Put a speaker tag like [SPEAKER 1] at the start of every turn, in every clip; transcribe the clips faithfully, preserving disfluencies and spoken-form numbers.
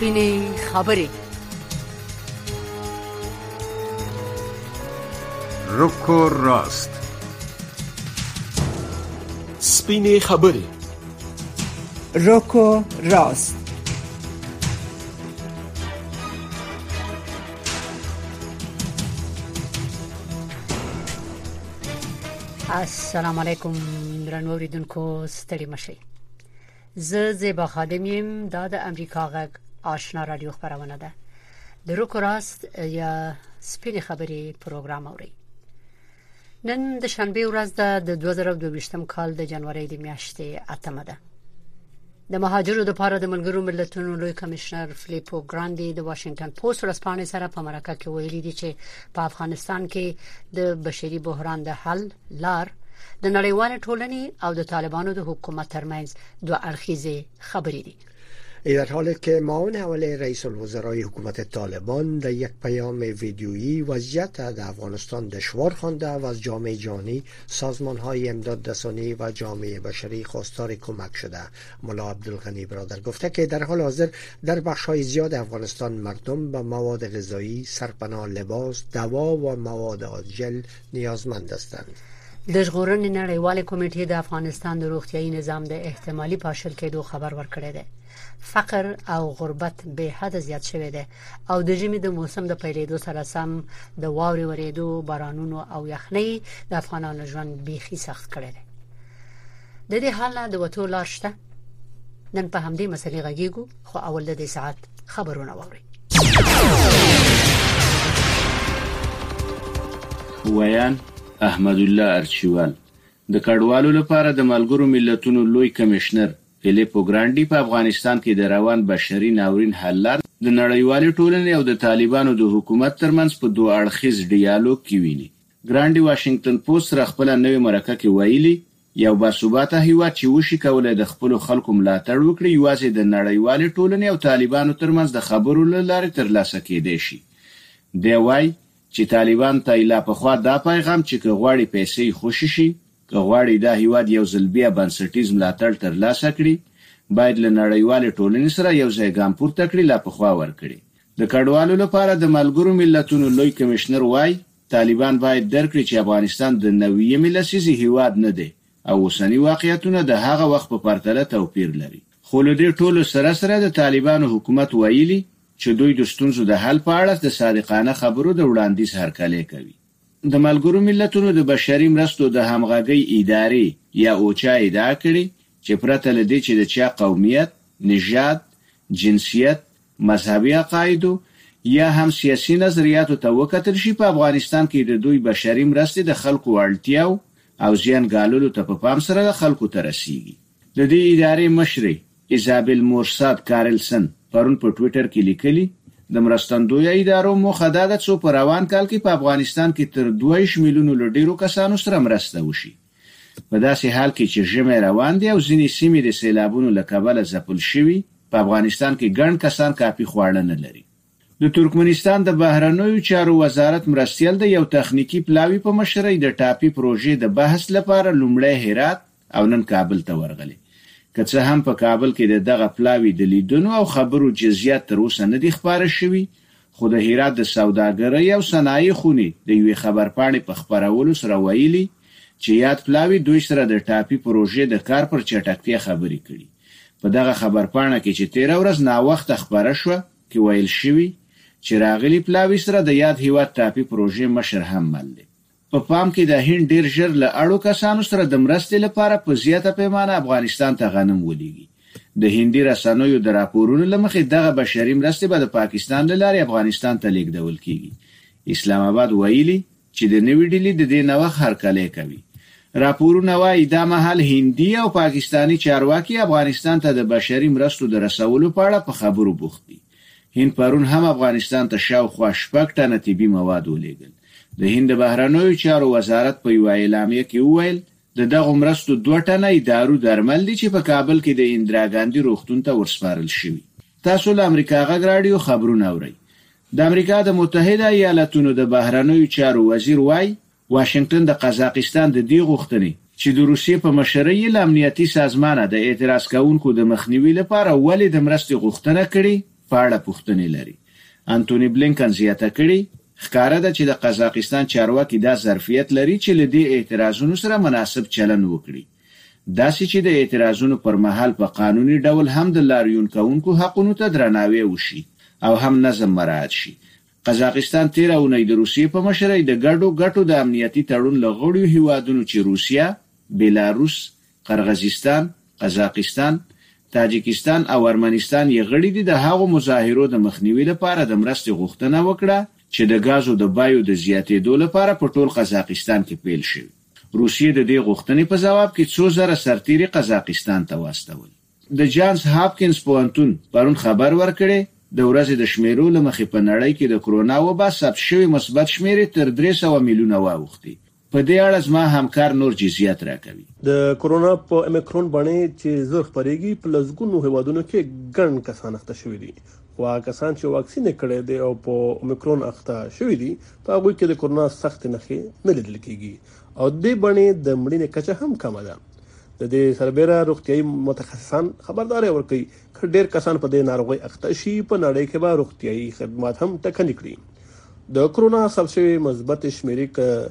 [SPEAKER 1] سپینې خبرې.
[SPEAKER 2] روکو راست.
[SPEAKER 3] سپینې خبرې.
[SPEAKER 4] روکو راست.
[SPEAKER 1] السلام علیکم درنو اوریدونکو، ستړي مشئ. زه زیبا خادم یم. دا د امریکا غږ آشنا رادیو خبرونه ده. د روکو راست یا سپینې خبرې پروګرام اوري. نن د شنبه ورځ ده، د دوه زره دوه کال د جنوري د میاشتې اتمه ده. د مهاجرو لپاره د ملګرو ملتونو لوی کمشنر فلیپو ګراندي د واشنگټن پوسټ ورځپاڼې سره په مرکه کې ویلي دي چې په افغانستان کې د بشري بحران د حل لار د نړیوال ټولنې او د طالبانو د حکومت ترمنځ دوه اړخیزه خبرې دي.
[SPEAKER 5] در حالی که معاون اول رئیس الوزرای حکومت طالبان در یک پیام ویدیویی وضعیت در افغانستان دشوار خوانده و از جامعه جهانی، سازمان‌های امداد رسانی و جامعه بشری خواستار کمک شده. ملا عبدالغنی برادر گفته که در حال حاضر در بخش‌های زیاد افغانستان مردم به مواد غذایی، سرپناه، لباس، دوا و مواد عاجل نیازمند هستند.
[SPEAKER 1] د ژغورنې نړیوال کمیټې د افغانستان د روغتیايي نظام د احتمالي پاشل کېدو خبر ورکړی دی. فقر او غربت به حد زیات شوی دی او د ژمي د موسم د پیلېدو سره سم د واورې ورېدو، بارانونو او یخنۍ د افغانانو ژوند بیخي سخت کړی دی. د دې حال نه د وتو لار شته. نن په همدې مسلې غږیږو، خو اول د دې ساعت خبرونه واورئ.
[SPEAKER 6] ویان احمد الله ارچیوال د کډوالو لپاره د ملګرو ملتونو لوی کمشنر فلیپو ګراندي په افغانستان کې د روان بشري ناورین حل لار د نړیوال ټولنې او د طالبانو د حکومت ترمنځ په دوه اړخیز ډیالوګ کې ویني. ګراندي واشنگټن پوسټ سره خپل نوې مرکه کې ویلي یو باثباته هیواد چې وشي کولای د خپل خلکو ملاتړ وکړي یوازې د نړیوال ټولنې او طالبانو ترمنځ د خبرو لاره ترلاسه کېدای شي. دی وايي چې طالبان ته لا په خوا دا پیغام چې غواړي پیسې خوشي شي، غواړي دا هیواد یو ځل بیا بنسټیز ملاتړ ترلاسه کړي، باید له نړیوال ټولنې سره یو ځای ګام پورته کړي، لا په خوا ورکړي. د کډوالو لپاره د ملګرو ملتونو لوی کمشنر وايي طالبان باید درکړي چې افغانستان د نوې لسیزې هیواد نه دی او اوسنی واقعیتونه د هغه وخت په پرتله توپیر لري. خو له دې ټولو سره سره د طالبانو حکومت ویلي چې دوی د ستونزو د حل په اړه د صادقانه خبرو د وړاندیز هرکلی کوي. د ملګرو ملتونو د بشري مرستو د همغږۍ ادارې یا اوچا ادعا کړې چې پرته له دې چې د چا قومیت، نژاد، جنسیت، مذهبي عقایدو یا هم سیاسي نظریاتو ته وکتل شي، په افغانستان کې د دوی بشري مرستې د خلکو اړتیاو او زیان ګاللو ته په پام سره د خلکو ته رسیږي. د دې ادارې مشري ایزابل مورساد کارلسن پرون په ټوئیټر کې لیکلي د مرستندوی ادارو موخه دا ده چې په روان کال کې په افغانستان کې تر دوه میلیونو له ډیرو کسانو سره مرسته وشي. په داسې حال کې چې ژمی روان دی او ځینې سیمې د سیلابونو له کبله ځپل شوي، په افغانستان کې ګڼ کسان کافي خواړه نه لري. د ترکمنستان د بهرنیو چارو وزارت مرستیال د یو تخنیکی پلاوی په مشرۍ د ټاپي پروژې د بحث لپاره لومړی هرات او نن کابل ته ورغلی. که څه هم په کابل کې د دغه پلاوی د لیدونو او خبرو جزئیات تر اوسه نه دي خبره شوي، خو د هرات د سوداګرۍ او صنایع خونې د یوې خبرپاڼې په خبرولو سره ویلي چې یاد پلاوی دوی سره د ټاپي پروژې د کار پر چټکتیا خبرې کړي. په دغه خبرپاڼه کې چې تیر ورځ نا وخت خبره شوه کې ویل شوی چې راغلي پلاوی سره د یاد هیواد ټاپي پروژې مشر هم مل دی. په پام کې د هند ډیر ژر له اړو کسانو سره د مرستې لپاره په زیاته پیمانه افغانستان ته غنم ولېږي. د هندي رسنیو د راپورونو لمخې دغه بشري مرستې به د پاکستان له لارې افغانستان ته لیږدول کیږي. اسلام آباد ویلي چې د نوې ډلې د دې نوښت هرکلی کوي. راپورونه وايي دا مهال هندي او پاکستانی چارواکي افغانستان ته د بشري مرستو د رسولو په اړه په خبرو بوخت دي. هند پرون هم افغانستان ته شاوخوا شپږ ټنه طبي مواد ولېږل. د هند بهرنیو چارو وزارت په یو اعلامیه کې وویل د دغه مرستو دوه ټنه دارو درمل دي چې په کابل کې د اندرا ګاندي روغتون ته ورسپارل شوي. تاسو له امریکا غږ راډیو خبرونه اورئ. د امریکا د متحده ایالاتونو د بهرنیو چارو وزیر وايي واشنگټن د قزاقستان د دې غوښتنې چې د روسیې په مشرۍ له امنیتي سازمان د اعتراض کوونکو د مخنیوي لپاره ولې د مرستې غوښتنه کړې په اړه پوښتنې لري. انټونی بلینکن زیاته کړي ښکاره ده چې د قزاقستان چارواکي دا ظرفیت لري چې له دې اعتراضونو سره مناسب چلن وکړي، داسې چې د اعتراضونو پر مهال په قانوني ډول هم د لاریون کوونکو حقونو ته درناوی وشي او هم نظم مراعات شي. قزاقستان تیر اونۍ د روسیې په مشرۍ د ګډو ګټو د امنیتي تړون له غړیو هیوادونو چې روسیا، بیلاروس، قرغیزستان، قزاقستان، تاجکستان او ارمنستان یې غړي دي، د هغو مظاهرو د مخنیوي لپاره د مرستې غوښتنه وکړه چې د غازو د بایو د زیاتېدو لپاره په ټول قزاقستان کې پیل شوی. روسیې د دې غوښتنې په جواب کې څو زره سرتیري قزاقستان ته واستول. د جانز هاپکینز پوهنتون پرون خبر ورکړی د ورځې د شمیرو له مخې په نړۍ کې د کرونا وبا ثبت شوی مثبت شمیرې تر درې سوه میلیونه واوښتې. په دې اړه زما همکار نور جزئیات راکوي.
[SPEAKER 7] د کرونا په اومیکرون باندې چې زر خپرېږي په لږونو هیوادونو کې ګڼ کسان اخته شوي دي، خو کسان چې واکسین کړي دي او په اومیکرون اخته شوي دي په هغه کې د کرونا سخت نښې نه لیدل کېږي او دې باندې د مړینې کچه هم کمه ده. د دې سربېره روغتيایي متخصصان خبرداري ورکوي چې ډېر کسان په دې ناروغي اخته شي په نړۍ کې به روغتيایي خدمات هم ټکنۍ کړي. د کرونا ثبت شوی مثبت شمیرې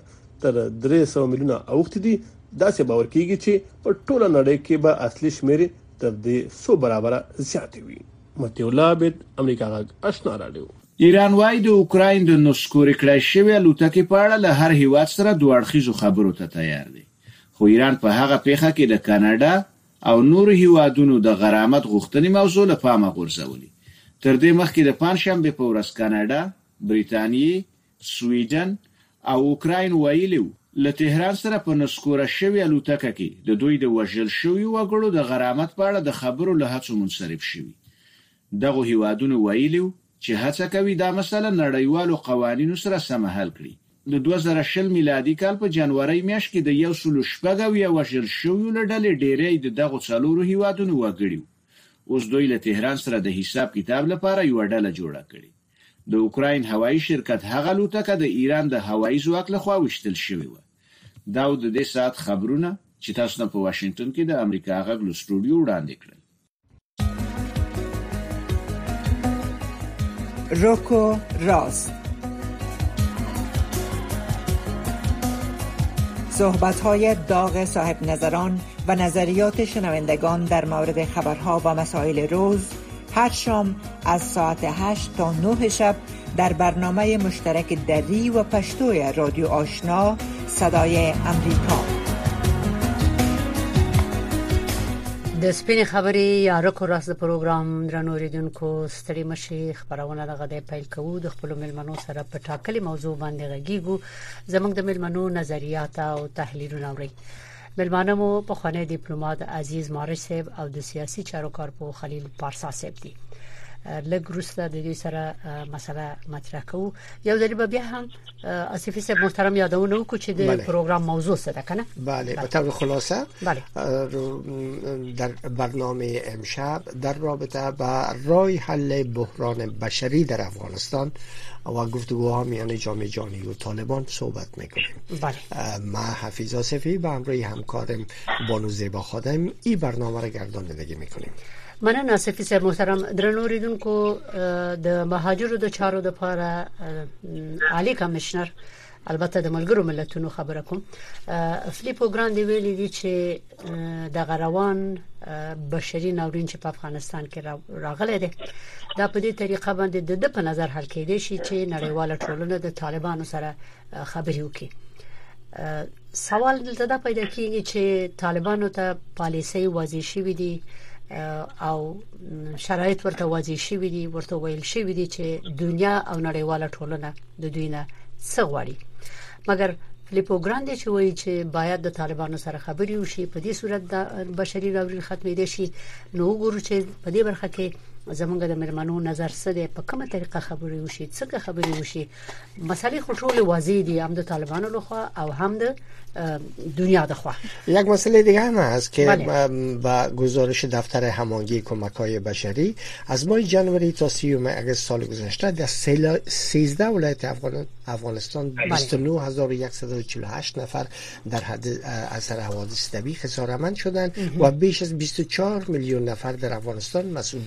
[SPEAKER 7] تر درې سوه میلیونه اوښتې دي، داسې باور کېږي چې په ټوله نړۍ کې به اصلي شمیرې تر دې څو برابره زیاتې وي. متي الله عبد، امریکا غږ، آشنا رادیو.
[SPEAKER 6] ایران وايي د اوکراین د نسکوري کړای شوی الوتکې په اړه له هر هیواد سره دوه اړخیزو خبرو ته تیار دی، خو ایران په هغه پیښه کې د کاناډا او نورو هیوادونو د غرامت غوښتنې موضوع له پامه غورځولې. تر دې مخکې د پنځشنبه په ورځ کاناډا، بریتانیې، سویډن او اوکراین ویلي له تهران سره په نسکوره شوی الوتکه کې د دوی د وژل شوی وګړو د غرامت په اړه د خبرو له هڅو منصرف شوي. دغه هیوادونو ویلي چې هڅه کوي دا مسله نړیوالو قوانینو سره سم حل کړي. د دوه زره شل میلادي کال په جنوري میاشت کې د یو سل شپږ اویا وژل شویو له ډلې ډېری د دغو څلورو هیوادونو وګړي. اوس دوی له تهران سره د حساب کتاب لپاره یو ډله جوړه کړي. د اوکراین هوایي شرکت هغه الوتکه د ایران د هوایي ځواک لخوا وشتل شوې و. دا د دې ساعت خبرونه چې تاسو په واشنگټن کې د امریکا غږ له سټوډیو وړاندې کړل.
[SPEAKER 4] روکو راست، صحبت‌های داغ صاحب نظران و نظریات شنوندگان در مورد خبرها و مسائل روز هر شام از ساعت هشت تا نه شب در برنامه مشترک دری و پشتوی رادیو آشنا صدای امریکا.
[SPEAKER 1] د سپین خبرې یا رکو راست پروګرام درنو ریډونکو ستړي مشي خبرونه دغه د پیل کوو د خپل ملمنو سره په ټاکلي موضوع باندې غږیږو. زموږ د ملمنو نظریات او تحلیلونه اوري. ملمانه مو په خانه ډیپلوماټ عزیز مارش صاحب او د سیاسي چارو کارپو خلیل پارسا صاحب دي. لږ وروسته د دې سره مسله مطرح کوو. یو ځل به بیا هم اسفی صاحب محترم یادونه وکړو چې د پروګرام موضوع څه ده کنه.
[SPEAKER 5] بله به طور خلاصه
[SPEAKER 1] بله.
[SPEAKER 5] در برنامه امشب در رابطه با راه حل بحران بشری در افغانستان و گفتگوها میان جامعه جهانی و طالبان صحبت میکنیم.
[SPEAKER 1] بله.
[SPEAKER 5] ما حفیظ آصفی به همراه همکارم بانو زیبا خادم این برنامه را گرداندگی میکنیم.
[SPEAKER 1] مننه اسفی صاحب محترم. درنو ریډونکو د مهاجرو د چارو د لپاره عالی کمشنر البته د ملګرو ملتونو خبره کوم فلیپو ګراندی ویلي دي چې د غروان بشري ناورین چې په افغانستان کې راغلی دی دا په دې طریقه باندې د په نظر حل کېدی شي چې نړیواله ټولنه د طالبانو سره خبرې وکړي. سوال دلته دا پیدا کیږي چې طالبانو ته پالیسي واضح شوې دي او شرایط ورته واضح شوې دي، ورته ویل شوې دي چې دنیا او نړیواله ټولنه د دوی نه څه غواړي. مګر فلیپو ګراندی چې وایي چې باید د طالبانو سره خبرې وشي په دې صورت د بشري ناورین ختمېدي شي. نو وګورو چې په دې برخه کې زمونږ د مېرمنو نظر څه دی، په کومه طریقه خبرې وشي، څنګه خبرې وشي. مسالې خو ټول واضح دي، هم د طالبانو لخوا او هم د دنیا لخوا.
[SPEAKER 5] یک مسئله دیگه هم هست که با گزارش دفتر هماهنگی کمک‌های بشری از ماه جنوری تا سیوم اگست سال گذشته در سیزده ولایت افغان افغانستان بیست و نه هزار و صد و چهل و هشت نفر در حد اثر حوادث طبیعی خسارتمند شدند و بیش از بیست و چهار میلیون نفر در افغانستان مسئولیت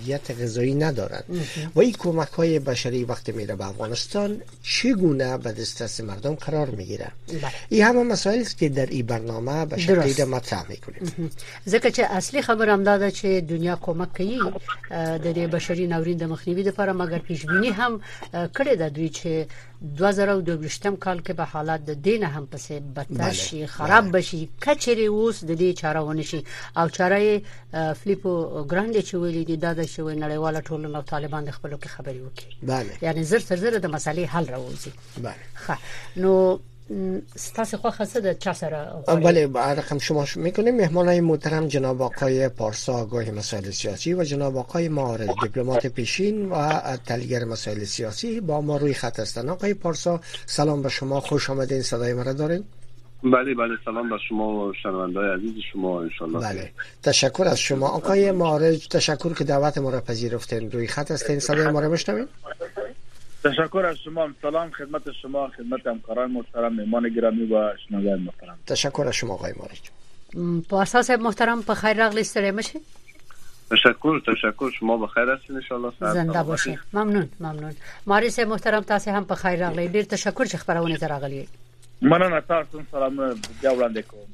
[SPEAKER 5] غذایی ندارند و این کمک های بشری وقتی میره به افغانستان چگونه به دسترس مردم قرار میگیره. این همه مسائل است که در این برنامه به شکلی مطرح میکنیم.
[SPEAKER 1] ځکه چې اصلي خبر هم دا ده چې دنیا کومک کوي د دې بشري ناورین د مخنیوي لپاره، مګر پیشبینی هم کړې ده دوی چې دوه زره او دوه ویشتم کال کې به حالات د دین هم پسې بدتر شي، خراب بشي، کچري اوس د دې چاره ونشي. او چاره فلیپو ګراندي چې ویلي دي دا د شوی نړیواله ټولنه او طالبان د خپلو کې خبري وکړي.
[SPEAKER 5] بله،
[SPEAKER 1] یعنی زر تر زر د مسالې حل راوځي.
[SPEAKER 5] بله.
[SPEAKER 1] ښه، نو ستاسو خو خاصه د چا سره؟
[SPEAKER 5] بله، رقم شما میکنیم. مهمانای محترم جناب آقای پارسا آگاه مسائل سیاسی و جناب آقای معارض دیپلمات پیشین و تحلیلگر مسائل سیاسی با ما روی خط هستند. آقای پارسا سلام به شما، خوش آمدین. صدای ما را دارین؟
[SPEAKER 8] بله بله، سلام به شما و شنونده‌های عزیز شما ان شاء الله.
[SPEAKER 5] بله، تشکر از شما. آقای معارض تشکر که دعوت ما را پذیرفتین، روی خط هستین. صدای ما را میشنوین؟
[SPEAKER 9] تشکر از شما. سلام خدمت شما، خدمت همکاران محترم، مهمان گرامی و شنوندگان محترم.
[SPEAKER 5] تشکر از شما آقای معارض.
[SPEAKER 1] پارسا صاحب محترم، په خیر راغلی، ستړي مشه.
[SPEAKER 8] تشکر تشکر، شما بخیر هستین ان شاء الله.
[SPEAKER 1] زنده باشین. ممنون ممنون. معارض صاحب محترم، تاسو هم په خیر راغلی. ډیر تشکر چې خبرونه ته راغلی.
[SPEAKER 9] مننه، تاسو سلام بیا وړاندې کوم.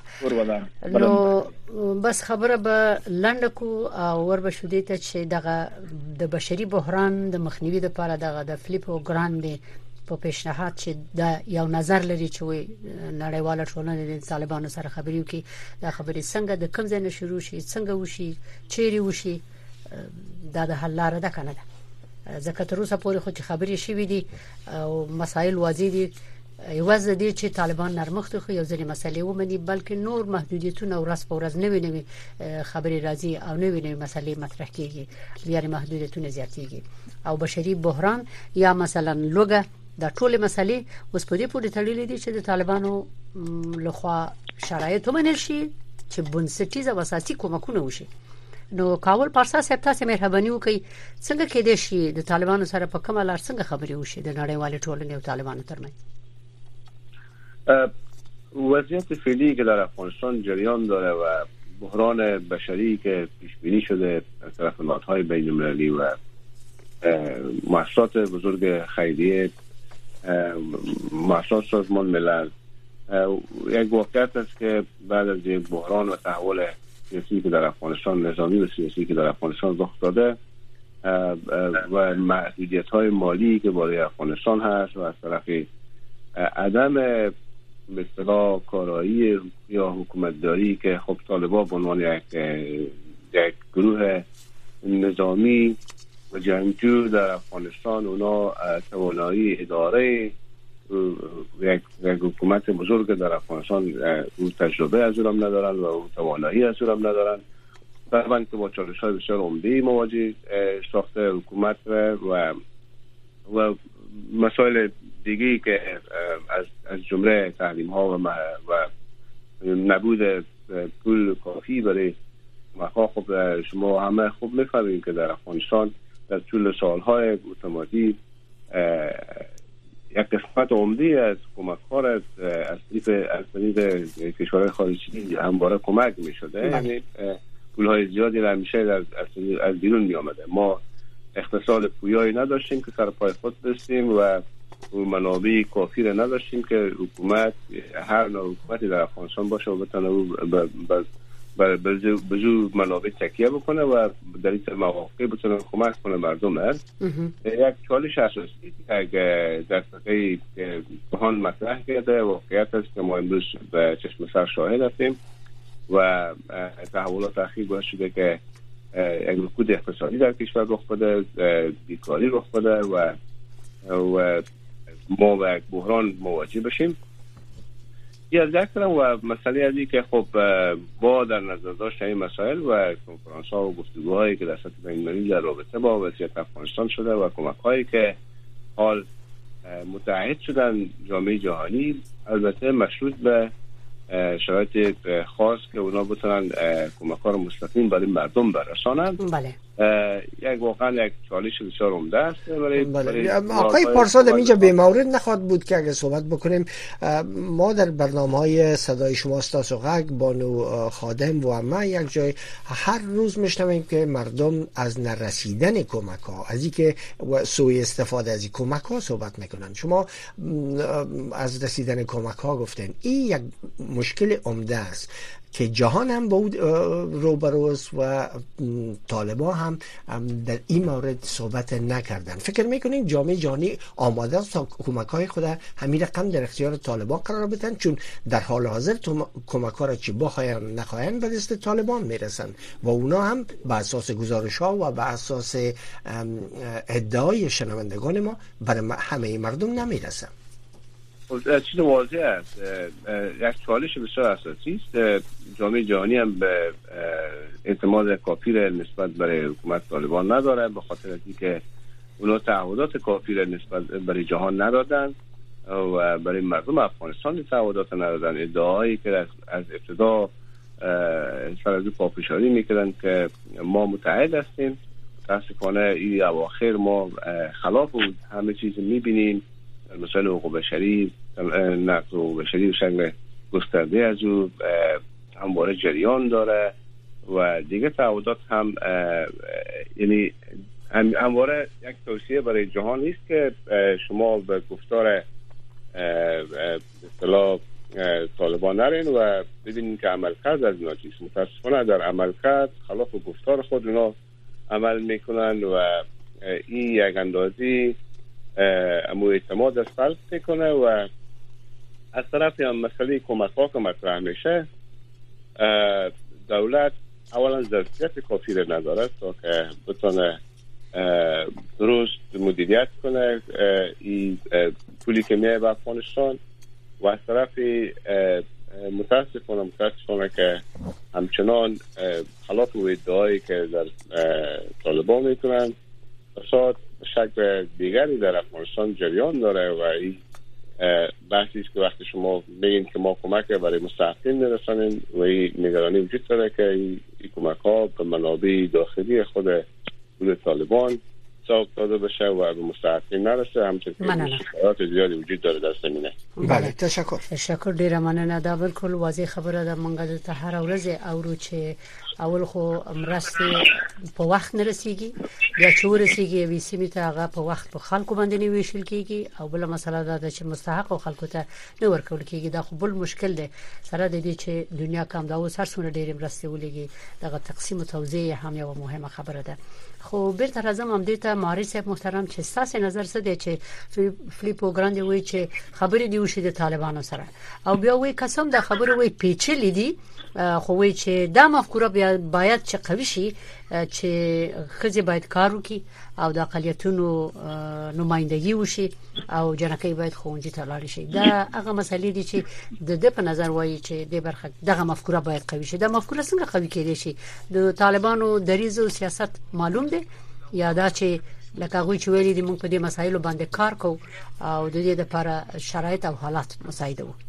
[SPEAKER 1] نو بس خبره به لنډ کو او ور به شودې ته چې دغه د بشري بحران د مخنیوي لپاره دغه د فلیپو ګراندي په پیشنهاد چې د یو نظر لري چې وي نړیواله ټولنه د طالبانو سره خبرې وکړي، دا خبرې څنګه د کوم ځای نه شروع شي، څنګه وشي، چیرې وشي، دا د حل لاره ده کنه ده. ځکه تر اوسه پورې خو چې خبرې شوې دي او مسایل واضح دي، یوازې دې چې طالبان نرمښت خو یو ځلې مسلې ومني، بلکې نور محدودیتونه ورځ په ورځ نوې نوې خبرې راځي او نوې نوې مسلې مطرح کیږي، یعنی محدودیتونه زیاتېږي. او بشري بحران یا مثلا لوګه د ټوله مسلې اوس په دې پورې تړلې دي چې د طالبانو لخوا شرایط ومنل شي چې بنسټیزه او اساسي کومکونه وشي. نو کاول پارسا صاحب تاسو مهرباني وکړئ، څنګه کېدای شي د طالبانو سره په کومه لار څنګه خبرې وشي د نړیوال ټولنې او طالبانو ترمنځ؟
[SPEAKER 8] وضعیت فعلی که در افغانستان جریان داره و بحران بشری که پیش بینی شده از طرف نهادهای بین‌المللی و مؤسسات بزرگ خیریه، مؤسسات سازمان ملل، یک واقعیت است که بعد از یک بحران و تحول سیاسی که در افغانستان، نظامی و سیاسی که در افغانستان رخ داده و محدودیت‌های مالی که بالای افغانستان هست و از طرف عدم به اصطلاح کارایی یا حکومتداری که خب طالبان به عنوان یک یک گروه نظامی و جنگجو در افغانستان، اونا توانایی اداره یک یک حکومت بزرگ در افغانستان او تجربه از اونم ندارن و او توانایی از اونم ندارن. طبعا که با چالش‌های بسیار عمده مواجه ساخته حکومت و و مسائل دیگه که از از جمله تحریم ها و, و نبود پول کافی برای مخا. خب شما همه خوب می‌فهمید که در افغانستان در طول سالهای متمادی یک قسمت عمده از کمک‌ها از از طریق کشورهای خارجی همواره کمک می‌شده، یعنی پول‌های زیادی را همیشه از از بیرون می‌آمده. ما اقتصاد پویایی نداشتیم که سر پای خود بستیم و منابع کافی را نداشتیم که حکومت، هر نوع حکومتی در افغانستان باشه و بتونه به زور منابع تکیه بکنه و در این مواقع بتونه کمک کنه مردم هست. یک چالش اساسی که در طبقه جهان مطرح کرده واقعیت است که ما امروز به چشم سر شاهد هستیم و تحولات اخیر باعث شده که یک رکود اقتصادی در کشور رخ بده، بیکاری رخ بده و و ما با یک بحران مواجه بشیم. یه از یک طرف و مسئله ازی که خب با در نظر داشت این مسائل و کنفرانس ها و گفتگوهایی که در سطح بین‌المللی در رابطه با وضعیت افغانستان شده و کمک هایی که حال متعهد شدن جامعه جهانی، البته مشروط به شرایط خاص که اونا بتونن کمک‌ها رو مستقیم برای مردم برسانند.
[SPEAKER 1] بله.
[SPEAKER 8] یک واقعا یک چالش بسیار عمده است برای
[SPEAKER 5] بله. آقای پارسا در اینجا به مورد نخواد بود که اگه صحبت بکنیم، ما در برنامه‌های صدای شما استاس و غگ بانو خادم و ما یک جای هر روز میشنویم که مردم از نرسیدن کمک‌ها، از اینکه سوء استفاده از این کمک‌ها صحبت میکنن. شما از رسیدن کمک‌ها گفتن، این یک مشکل عمده است که جهان هم با او روبروست و طالبان هم در این مورد صحبت نکردن. فکر میکنین جامعه جهانی آماده است تا کمک‌های خود همین رقم در اختیار طالبان قرار بدن؟ چون در حال حاضر کمک‌ها را چه بخواین نخواین به دست طالبان میرسن و اونا هم به اساس گزارش‌ها و به اساس ادعای شنوندگان ما برای همه مردم نمیرسن.
[SPEAKER 8] چیز واضح است، یک چالش بسیار اساسی است. جامعه جهانی هم به اعتماد کافی نسبت برای حکومت طالبان نداره، به خاطر اینکه اونا تعهدات کافی نسبت برای جهان ندادن و برای مردم افغانستان تعهدات ندادن. ادعایی که از, از ابتدا سر از پافشاری میکردن که ما متحد هستیم، متاسفانه این اواخر ما خلاف همه چیز میبینیم. مسائل حقوق بشری، نقض حقوق بشری به شکل گسترده از او همواره جریان داره و دیگه تعهدات هم یعنی همواره یک توصیه برای جهان نیست که شما به گفتار به اصطلاح طالبان نرین و ببینین که عمل کرد از اینا چیست. متاسفانه در عمل کرد خلاف گفتار خود اونا عمل میکنن و این یک اندازی امو اعتماد از فلس میکنه و از طرف هم مسئله کمک ها که مطرح میشه، دولت اولا ظرفیت کافی رو نداره تا که بتونه درست مدیریت کنه این پولی که میه به افغانستان و از طرف متاسفانه متاسفانه که همچنان خلاف و ادعایی که در طالبان میکنن فساد شکل دیگری در افغانستان جریان داره و این بحثی است که وقتی شما بگین که ما کمک برای مستحقین میرسانیم و این نگرانی وجود داره که این کمک ها به منابع داخلی خود گروه طالبان ساق داده بشه و به مستحقین نرسه، همچنین که شکایات زیادی وجود داره در زمینه.
[SPEAKER 5] بله تشکر.
[SPEAKER 1] تشکر ډیره مننه. دا بالکل واضح خبره ده. مونږ ته هر ورځ اورو چې اول خو مرستې په وخت نه رسیږي، یا چې ورسیږي وی سیمه ته هغه په وخت په خلکو باندې نه ویشل کیږي، او بل مسله ده چې مستحق خلکو ته نه ورکول کیږي. دا خو بل مشکل ده سره د دې چې دنیا کم دا اوس هر څونه ډیر مرستې ولېږي، دغه تقسیم او توزیع هم یو مهمه خبره ده. خو بیرته راځم هم دې ته ماري صاحب محترم، چې تاسو نظر څه دی چې فلیپو ګراندي وایي چې خبرې دی وشي د طالبانو سره، او بیا وایي قسم د خبرو وایي پیچلې دي، خو وایي چې دا مفکوره بیا باید چې قوي شي چې خځې باید کار وکړي او د اقلیتونو نمائندګي وشي او جنکې باید ښوونځي ته لاړ شي. دا هغه مسلې دي چې د دې په نظر وایي چې د برخه دغه مفکوره باید قوي شي. دا مفکوره څنګه قوي کېدای شي؟ د طالبانو دریځ او سیاست معلوم دی یا دا چې لکه هغه چې ویلي دي موږ په دې مسایلو باندې کار کوو او د دې لپاره شرایط او حالات مساعده وو؟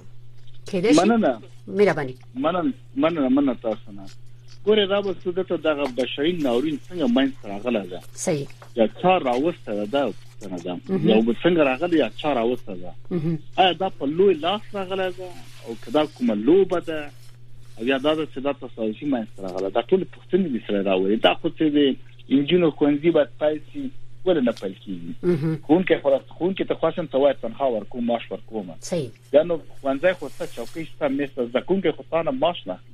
[SPEAKER 1] کېدای شي.
[SPEAKER 9] مننه
[SPEAKER 1] مهرباني.
[SPEAKER 9] مننه مننه مننه تاسو نه ګوره دا به څه ته دغه بشري ناورین څنګه مینځ راغله ده.
[SPEAKER 1] صحیح.
[SPEAKER 9] یا څار راوسته ده څنګه ده یو به څنګه راغله یا څار راوسته ده. آیا دا په لوی لاس راغله ده او کدا کومه لوبه ده او یا دا د صدا تصادفي مینځ راغله؟ دا ټول پښتني دي سره راوړي. دا خو څه دي انجینو کوونځي باید پایسي ولا نه پلکیږي. خون کې خلاص خون کې تخواصم توای تنها ورکوم ماش ورکوم.
[SPEAKER 1] صحیح.
[SPEAKER 9] دا نو خوانځي خو څه چوکۍ ست مېسته ځکون کې خو تانه ماش نه.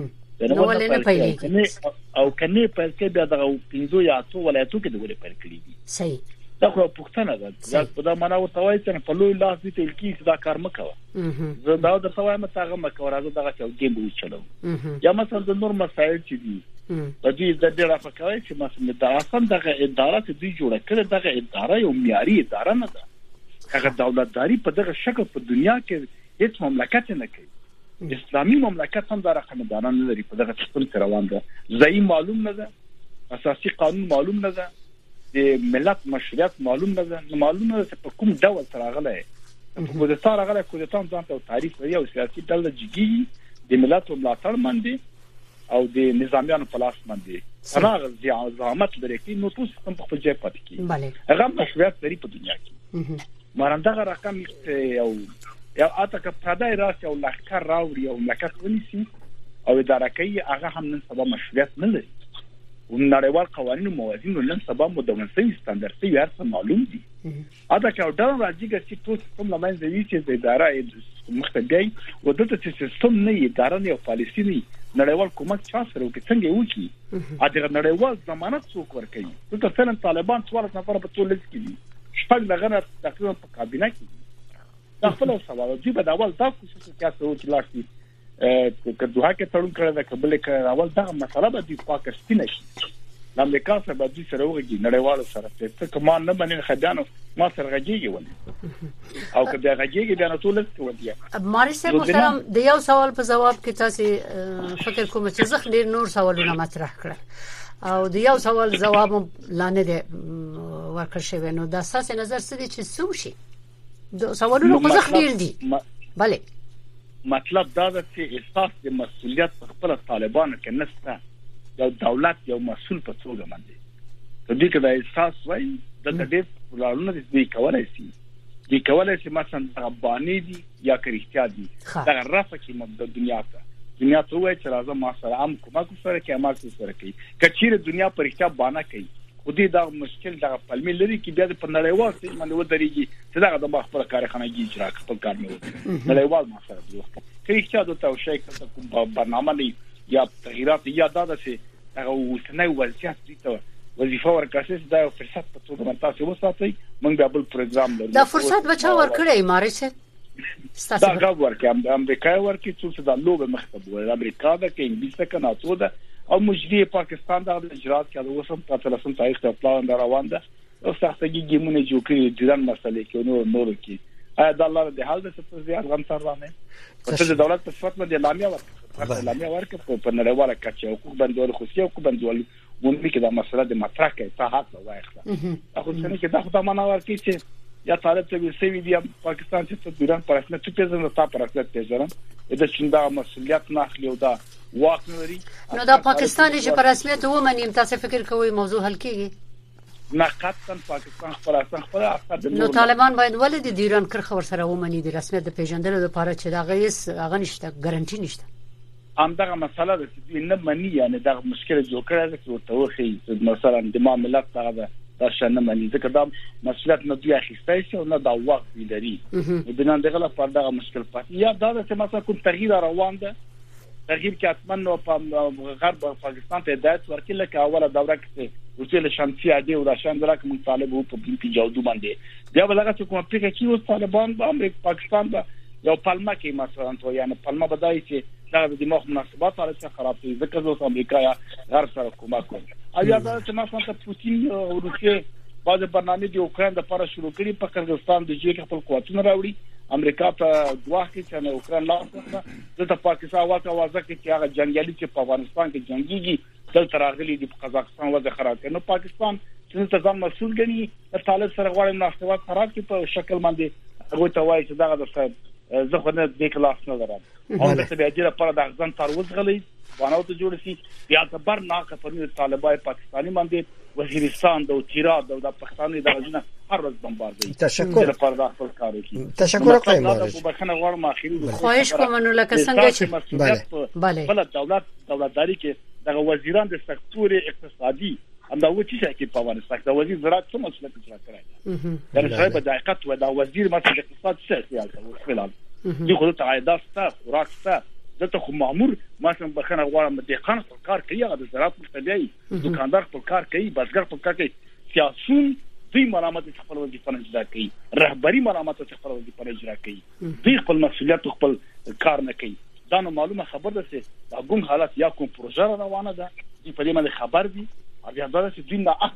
[SPEAKER 1] نو ولې نه پېلېږي
[SPEAKER 9] او کني په کې بیا دغه پینځو یا څو ولایتو کې د ولې پر کړی دي.
[SPEAKER 1] صحیح.
[SPEAKER 9] دا خو پښتنه ده. دا په دا معنا ورته وایي چې په لوی لاس دي تل کې دا کار مکوه. زه دا د سوای متاغه مکوه راځه دغه چې ګیم وی چلو. یا مثلا د نور مسایل چې دي په دې د ډېر افکوي چې مثلا د اصل دغه اداره چې دوی جوړه کړې دغه اداره یو معیاري اداره نه ده. هغه دولتداري په دغه شکل په دنیا کې هیڅ مملکت نه کوي. اسلامي مملکت هم دا رقم داران نه لري. په دغه سیستم کې روان ده. ځای معلوم نه ده، اساسي قانون معلوم نه ده، د ملت مشروعیت معلوم نه ده، معلوم نه ده په کوم ډول سره غلې په د تار هغه کودتا ځان ته تعریف لري او سیاسي ډله جګي د ملت ملاتړ باندې او د نظامیانو په لاس باندې هغه د زعامت لري کې نو ټول سیستم په خپل ځای پاتې کیږي هغه مشروعیت لري په دنیا کې مرندغه رقم یو یا اته که پردای راځي او لخر راوړي او مملکت ونیسي او اداره کوي هغه هم نن سبا مشروعیت نه لري او نړیوال قوانینو موازین نن سبا مدون سي ستاندرد سي هر څه معلوم دي اته که دا راځي چې ټول سیستم لمن زوي چې د اداره مختبي او دته سیستم نه اداره نه پالیسي نه نړیوال کومک چا سره وکړي څنګه وکړي اته نړیوال ضمانت څوک ورکوي دلته فعلا طالبان څوارلس نفر په ټول لږ کې شپږ لغنه تقریبا په کابینه کې دا خپل سوال دی په اول دا کوم څه چې تاسو لاشتي ا کډوها کې تړون کړی دا قبل کړی اول دا مسله به د پاکستان شي د امریکا سره به د سره وګړي نړیوال سره ته کوم نه باندې خدانو ما سره غږیږي ولې او کله غږیږي بیا نو ټول څه ودی
[SPEAKER 1] ماري صاحب محترم د یو سوال په جواب کې تاسو فکر کوم چې زه ډیر نور سوالونه مطرح کړل او د یو سوال جواب لانه دی ورکړ شوی نو د اساس نظر څه دي چې سوشي د سوالونو خو ځخ ډیر دي bale
[SPEAKER 9] مطلب دا ده چې احساس د مسؤلیت په خپل طالبانو کې نشته د دولت یو مسؤل په توګه باندې د دې کې د احساس وای د دې پلانونه دي کولای شي دي کولای شي مثلا رباني دي یا کریستیا دي دا رافه کې مبد دنیا ته دنیا ته وای چې راځه ما سره ام کومه کو سره کې ما سره کوي کچیر دنیا پر احتیا باندې کوي خو دې دا مشکل دا پلمې لري کې بیا د پندړیوال څخه باندې ودرېږي چې دا د خپل کارخانه کې اجرا خپل کار نه وکړي نړیوال ما سره دی کې چې دا ته شي کوم برنامه نه یا تغیرات یا دا چې هغه وسنۍ وضعیت دي ته وظیفه ورکاسي دا فرصت په توګه مرتاسي وساتي موږ به بل پروګرام لرو
[SPEAKER 1] دا فرصت بچا ورکړی ماري څه
[SPEAKER 9] دا غو ورکه امریکا ورکه چې دا لوبه مختبو امریکا دا کې انګلیسه کنه تو دا او مجری پاکستان دا اجرات کړو وسم په تلسم تاریخ ته پلان دا روان ده او سختګي ګیمونه جوړ کړي د ځان مسلې کې نو نور کې ایا د الله د حال د څه زیات غم سره نه او چې د دولت په صفت باندې اعلامیه ورکړه اعلامیه ورکړه په نړیواله کچه حقوق باندې خصوصي حقوق باندې مونږ کې دا مسله د مطرح کې صحت وایخته اخو څنګه کې دا خدای معنا ورکړي چې یا طالب ته ویسي وی دی پاکستان چې د ایران پر اساس چې پیژنه تا پر اساس پیژنه د چنده مسؤلیت نه اخلي او دا واک لري
[SPEAKER 1] نو دا پاکستان چې پر رسمیت ومنیم تاسو فکر کوئ موضوع حل کیږي
[SPEAKER 9] نه قطعا پاکستان خپل اساس خپل اساس
[SPEAKER 1] نو طالبان باید ولې د ایران کرخه ور سره ومني د رسمیت د پیژندلو لپاره چې دا غیس هغه نشته ګارانټي نشته
[SPEAKER 9] ام دا مسله ده چې نه مني یعنی دا مشکل جوړ کړی چې ورته وخی مثلا د معاملات هغه دا شنه مني ځکه دا مسؤلیت نه دی اخیستای شي او نه دا وخت لري د نن دغه لپاره دا مشکل پاتې یا دا چې مثلا کوم تغییر روان ده تغییر کې اتمنو په غرب پاکستان ته هدایت ورکړي لکه اوله دوره کې وسیله شمسي عادي او د شان دراک من طالب وو په بلکی جوړو باندې بیا بلغه چې کوم پریکه کې اوس طالبان په امریکا پاکستان با یو پالما کې مثلا تو یعنی پالما بدای چې دا د دماغ مناسبات سره څه خراب دي ځکه زه امریکا یا غرب سره کومه کوم ایا دا چې مثلا پوتین او روسیه بعض برنامه د اوکران د لپاره شروع کړي په قزاقستان د جې خپل قوتونه راوړي امریکا په دوه کې چې اوکران لاس د پاکستان واته وازه کې چې هغه جنگیالي چې په افغانستان کې جنگيږي دلته راغلي د قزاقستان وځه خراب کړي نو پاکستان چې ځان مسؤل ګڼي د طالب سره غواړي مناسبات خراب کړي په شکل باندې هغه ته وایي چې دا د زه خو نه د کلاس نه درم او د سبعدي لپاره د ځان تروز غلي وانه ته جوړ شي یا تبر ناقه په طالبای پاکستاني باندې وزیرستان د تیرا د پاکستاني د غزنه هر ورځ بمباردي
[SPEAKER 5] تشکر
[SPEAKER 9] لپاره د خپل کار کوي
[SPEAKER 5] تشکر کوم
[SPEAKER 9] مارش په بخنه غواړم اخیری
[SPEAKER 1] خواهش کوم نو لکه څنګه چې
[SPEAKER 9] بله بله دولت دولتداري کې د وزیران د سکتور اقتصادي انده و چې چې په افغانستان د وزیر زراعت څه مسله کې راځي دا رسای په دقت و دا وزیر مثلا اقتصاد سیاسي او خلال دي خو ته عایدات ستاسو راکسته دته خو مامور مثلا بخنه غواړم د قانون پر کار کوي هغه د زراعت مختبي دکاندار پر کار کوي بازګر پر کار کوي سیاسيون دوی مرامت خپل وظیفه نه اجرا کوي رهبری مرامت خپل وظیفه نه اجرا کوي دوی خپل مسؤلیت خپل کار نه کوي دا نو معلومه خبر ده چې دا کوم حالت یا کوم پروژه روانه ده دوی په دې باندې خبر دي بیا دا چې دوی نه اخلي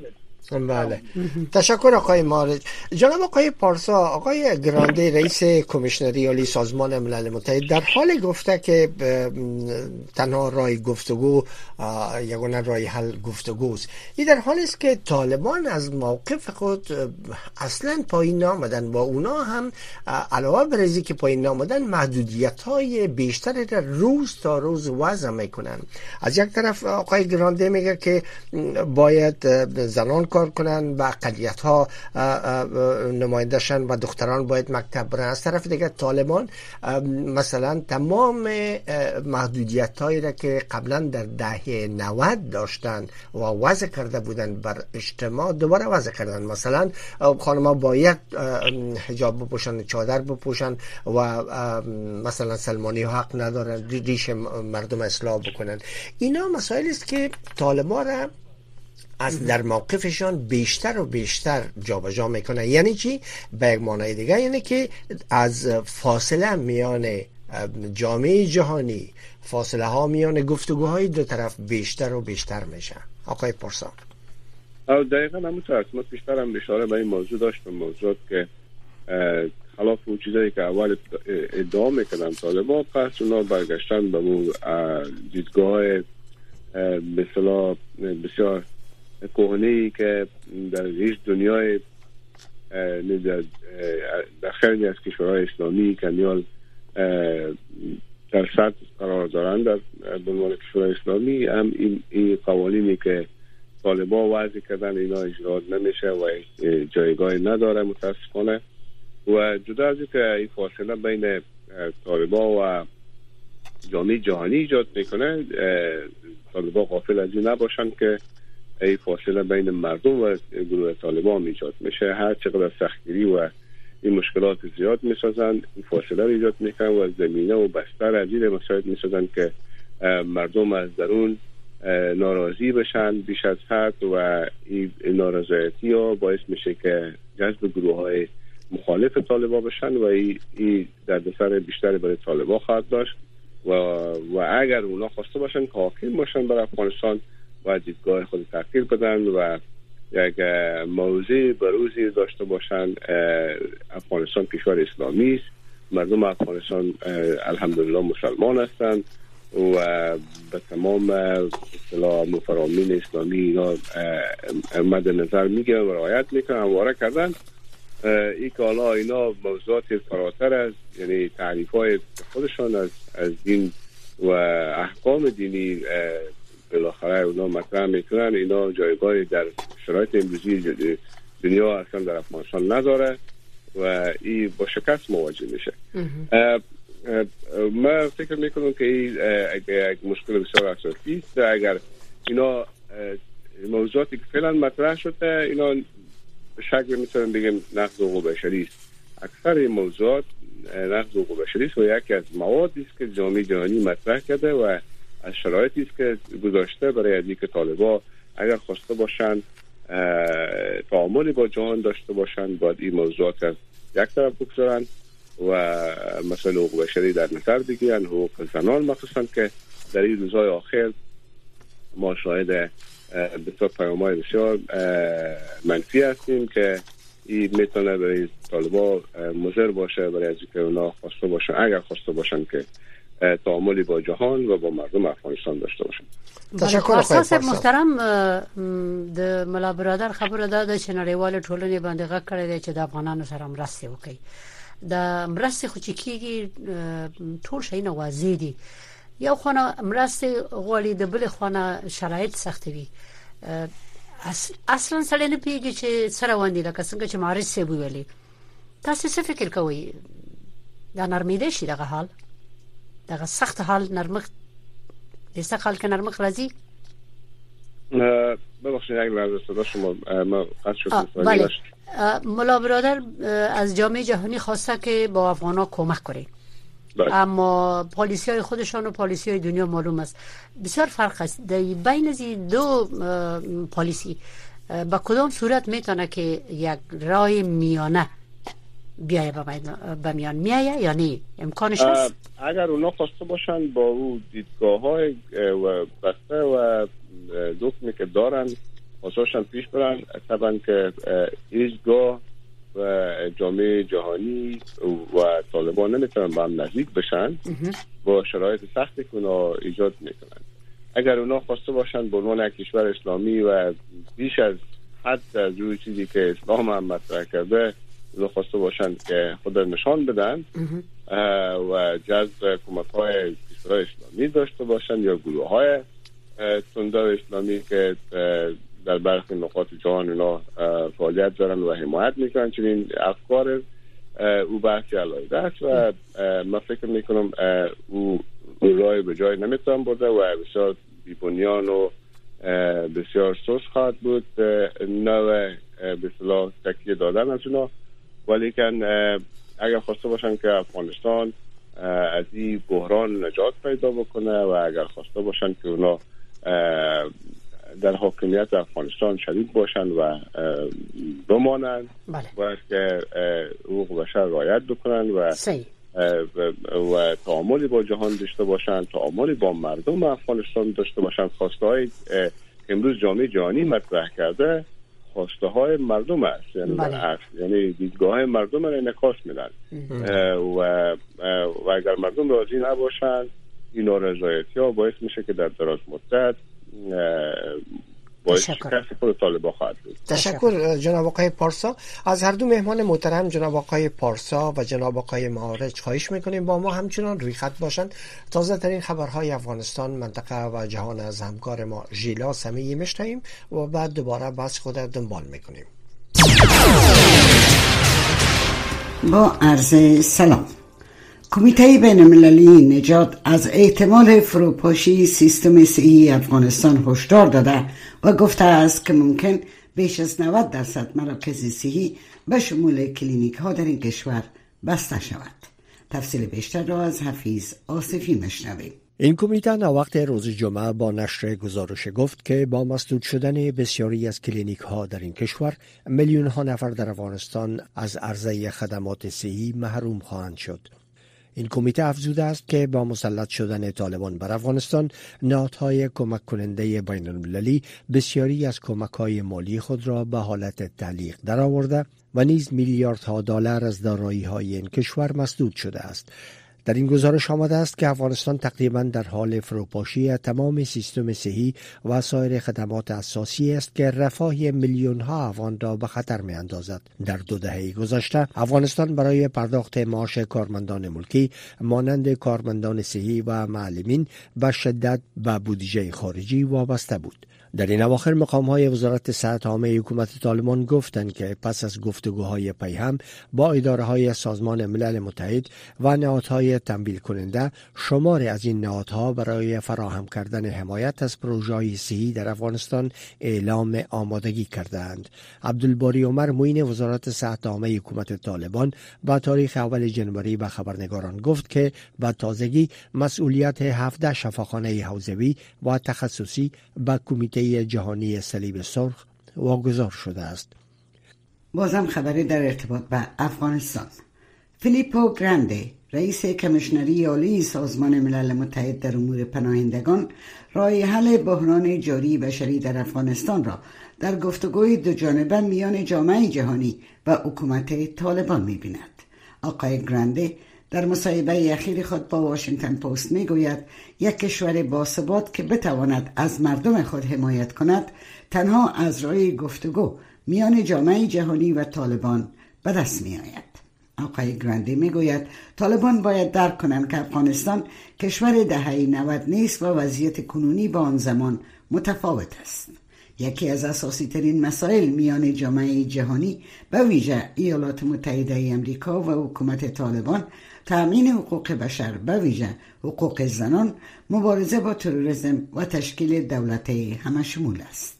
[SPEAKER 5] بله. تشکر آقای مارج. جناب آقای پارسا، آقای گرانده رئیس کمیشنری عالی سازمان ملل متحد در حال گفته که تنها راه گفتگو یگانه راه حل گفتگوست. این در حالی است که طالبان از موقف خود اصلا پایین نآمدن و اونا هم علاوه بر اینکه که پایین نآمدن محدودیت‌های بیشتری را روز تا روز وضع میکنن. از یک طرف آقای گرانده میگه که باید زنان کار کنن و اقلیت ها نماینده شن و دختران باید مکتب برن. از طرف دیگه طالبان مثلا تمام محدودیت هایی را که قبلا در دهه نود داشتن و وضع کرده بودن بر اجتماع دوباره وضع کردن. مثلا خانم‌ها باید حجاب بپوشن، چادر بپوشن و مثلا سلمانی ها حق ندارن ریش مردم اصلاح بکنن. اینا مسائلی است که طالبان را از در موقفشان بیشتر و بیشتر جابجا میکنه. یعنی چی؟ به یک معنای دیگه یعنی که از فاصله میان جامعه جهانی، فاصله ها میان گفتگوهای دو طرف بیشتر و بیشتر میشه. آقای پارسا.
[SPEAKER 8] دقیقا همونطور ما بیشتر هم اشاره به این موضوع داشتم، موضوع که خلاف اون چیزایی که اول ادعا میکنن طالبان، پس اونا برگشتن به اون دیدگاه مثلا بسیار کهنه‌ای که در هیچ دنیای در, در خیلی از کشورهای اسلامی که نیال در سطح قرار دارند در عنوان کشورهای اسلامی هم این, این قوانینی که طالبان وضع کردن اینا اجرا نمیشه و جایگاه نداره متاسفانه. و جدا از اینکه این فاصله بین طالبان و جامعه جهانی ایجاد میکنه، طالبان غافل از این نباشن که این فاصله بین مردم و گروه طالبان ایجاد میشه. هر چقدر سختگیری و این مشکلات زیاد میسازن، این فاصله رو ایجاد میکنن و زمینه و بستر از این مسائل میسازن که مردم از درون ناراضی بشن بیش از حد و این نارضایتی ها باعث میشه که جذب گروه های مخالف طالبان بشن و این دردسر بیشتری برای طالبان خواهد داشت و و اگر اونا خواسته باشن که حاکم باشن بر افغانستان و دیدگاه خود تغییر بدن و یک موضوع بروزی داشته باشن. افغانستان کشور اسلامی است، مردم افغانستان الحمدلله مسلمان هستند و به تمام اصطلاح مفرامین اسلامی اینا مد نظر میگیرن و رعایت میکنن و واره کردن. این که حالا اینا موضوعات فراتر از یعنی تعریف های خودشان از از دین و احکام دینی بالاخره اونا مطرح میکنن، اینا جایگاهی در شرایط امروزی دنیا اصلا در افغانستان نداره و این با شکست مواجه میشه. من فکر میکنم که این یک مشکل بسیار اساسی است. اگر اینا موضوعاتی که فعلا مطرح شده اینا به شکل میتونم بگم نقض حقوق بشری است. اکثر این موضوعات نقض حقوق بشری است و یکی از موادی است که جامعه جهانی مطرح کرده و از شرایطی است که گذاشته برای از اینکه طالبان اگر خواسته باشن تعاملی با جهان داشته باشن باید این موضوعات از یک طرف بگذارن و مسائل حقوق بشری در نظر بگیرن، حقوق زنان مخصوصا که در این روزهای آخر ما شاهد بسیار پیام‌های بسیار منفی هستیم که این میتونه برای طالبان مضر باشه برای از اینکه اونا خواسته باشن اگر خواسته باشن که تعاملی با جهان و با مردم افغانستان داشته باشن.
[SPEAKER 1] تشکر اساس محترم د ملا برادر خبره ده چې نړیوال ټولنې باندې غږ کړی دی چې د افغانانو سره مرسته وکړي. د مرسته خو چې کیږي ټول شي نه واضح دي. یو خونه مرسته غوړي د بل خونه شرایط سختوي. اصلا سړی نه پیږي چې سره وندي لکه څنګه چې مارج سی ویلي. تاسو څه فکر کوئ؟ دا نرمیده شي دغه حال دغه سخت حال نرمخ د سخت حال کې نرمخ راځي.
[SPEAKER 8] ببخشید اگر از صدا شما ما قطع شد.
[SPEAKER 1] بله ملا برادر از جامعه جهانی خواسته که با افغانا کمک کنه. اما پالیسی های خودشان و پالیسی های دنیا معلوم است بسیار فرق است بین از دو پالیسی. با کدام صورت میتونه که یک راه میانه بیایه به میان میایه یا نه؟ امکانش هست؟
[SPEAKER 8] اگر اونا خواسته باشن با او دیدگاه های و بسته و دکمی که دارن خواستاشن پیش برن. طبعا که ایستگاه و جامعه جهانی و طالبان نمیتونن با هم نزدیک بشن با شرایط سختی که اونا ایجاد میکنن. اگر اونا خواسته باشن به عنوان یک کشور اسلامی و بیش از حد از روی چیزی که اسلام هم مطرح کرده اونا خواسته باشن که خود نشان بدن و جذب کمک های کشورهای اسلامی داشته باشن یا گروه های تندر اسلامی که در برخی نقاط جهان اونا فعالیت دارن و حمایت میکنن چنین افکار او بحثی علایده است و من فکر میکنم او رای به جای نمیتونم برده و بسیار بیبنیان و بسیار سوس خواهد بود نوع به اصطلاح تکیه دادن از اونا. ولیکن اگر خواسته باشن که افغانستان از این بحران نجات پیدا بکنه و اگر خواسته باشن که اونا در حاکمیت افغانستان شریک باشن و بمانن باید که حقوق بشر رعایت بکنن و
[SPEAKER 1] سی.
[SPEAKER 8] و تعاملی با جهان داشته باشن، تعاملی با مردم افغانستان داشته باشن. خواسته های که امروز جامعه جهانی مطرح کرده خواسته های مردم است، یعنی در یعنی دیدگاه مردم را انعکاس میدن و و اگر مردم راضی نباشن این نارضایتی ها باعث میشه که در دراز مدت باعث شکست خود طالبان خواهد بود.
[SPEAKER 5] تشکر جناب آقای پارسا. از هر دو مهمان محترم جناب آقای پارسا و جناب آقای معارج خواهش میکنیم با ما همچنان روی خط باشند. تازه ترین خبرهای افغانستان، منطقه و جهان از همکار ما ژیلا سمیعی میشنویم و بعد دوباره بحث خود را دنبال میکنیم.
[SPEAKER 10] با عرض سلام. کمیته بین‌المللی نجات از احتمال فروپاشی سیستم صحی افغانستان هشدار داده و گفته است که ممکن بیش از نود درصد مراکز صحی به شمول کلینیک ها در این کشور بسته شود. تفصیل بیشتر را از حفیظ آصفی مشنویم.
[SPEAKER 5] این کمیته وقت روز جمعه با نشر گزارش گفت که با مسدود شدن بسیاری از کلینیک ها در این کشور میلیون ها نفر در افغانستان از عرضه خدمات صحی محروم خواهند شد. این کمیته افزوده است که با مسلط شدن طالبان بر افغانستان نهادهای کمک کننده بین المللی بسیاری از کمک‌های مالی خود را به حالت تعلیق درآورده و نیز میلیاردها دلار از دارایی‌های این کشور مسدود شده است. در این گزارش آمده است که افغانستان تقریباً در حال فروپاشی تمام سیستم صحی و سایر خدمات اساسی است که رفاه میلیون ها افغان را به خطر می اندازد. در دو دهه گذشته افغانستان برای پرداخت معاش کارمندان ملکی مانند کارمندان صحی و معلمین به شدت به بودجه خارجی وابسته بود. در این اواخر مقام‌های وزارت صحت عامه حکومت طالبان گفتند که پس از گفتگوهای پیهم با اداره‌های سازمان ملل متحد و نهادهای تمویل کننده، شماری از این نهادها برای فراهم کردن حمایت از پروژه‌های صحی در افغانستان اعلام آمادگی کردند. عبدالباری عمر معین وزارت صحت عامه حکومت طالبان با تاریخ اول جنوری به خبرنگاران گفت که با تازگی مسئولیت هفده شفاخانه حوزوی و تخصصی به کمیته جهانی صلیب سرخ واگذار شده است.
[SPEAKER 10] بازم خبری در ارتباط به افغانستان. فیلیپو گرانده، رئیس کمیشنری عالی سازمان ملل متحد در امور پناهندگان، راه حل بحران جاری بشری در افغانستان را در گفتگوی دو جانبه میان جامعه جهانی و حکومت طالبان می‌بیند. آقای گرانده در مصاحبه اخیر خود با واشنگتن پست میگوید یک کشور باثبات که بتواند از مردم خود حمایت کند تنها از راه گفتگو میان جامعه جهانی و طالبان به دست می آید. آقای گرانده میگوید طالبان باید درک کنند که افغانستان کشور دهه نود نیست و وضعیت کنونی با آن زمان متفاوت است. یکی از اساسی ترین مسائل میان جامعه جهانی به ویژه ایالات متحده امریکا و حکومت طالبان تأمین حقوق بشر به ویژه حقوق زنان، مبارزه با تروریسم و تشکیل دولت همشمول است.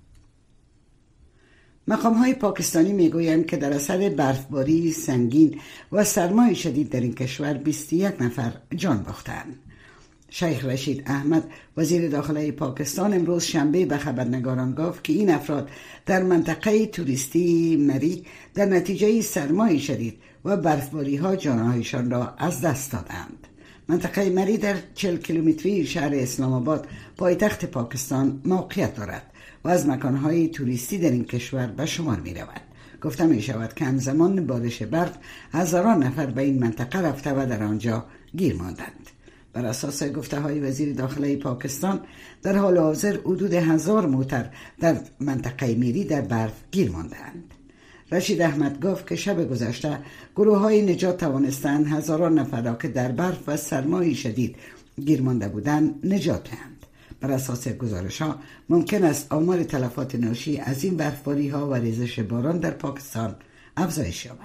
[SPEAKER 10] مقام‌های پاکستانی میگویند که در اثر برفباری سنگین و سرمای شدید در این کشور بیست و یک نفر جان باختند. شیخ رشید احمد وزیر داخله پاکستان امروز شنبه به خبرنگاران گفت که این افراد در منطقه توریستی مری در نتیجه سرمای شدید و برفباری ها جانهایشان را از دست دادند. منطقه مری در چهل کیلومتری شهر اسلام آباد پایتخت پاکستان موقعیت دارد و از مکانهای توریستی در این کشور به شمار می رود. گفته می شود که همزمان بارش برف هزاران نفر به این منطقه رفته و در آنجا گیر ماندند. بر اساس گفته های وزیر داخله پاکستان در حال حاضر حدود هزار موتر در منطقه میری در برف گیر ماندند. رشید احمد گفت که شب گذشته گروه های نجات توانستند هزاران نفر را که در برف و سرمای شدید گیر مانده بودند نجات دهند. بر اساس گزارش ها ممکن است آمار تلفات ناشی از این برفباری ها و ریزش باران در پاکستان افزایش یابد.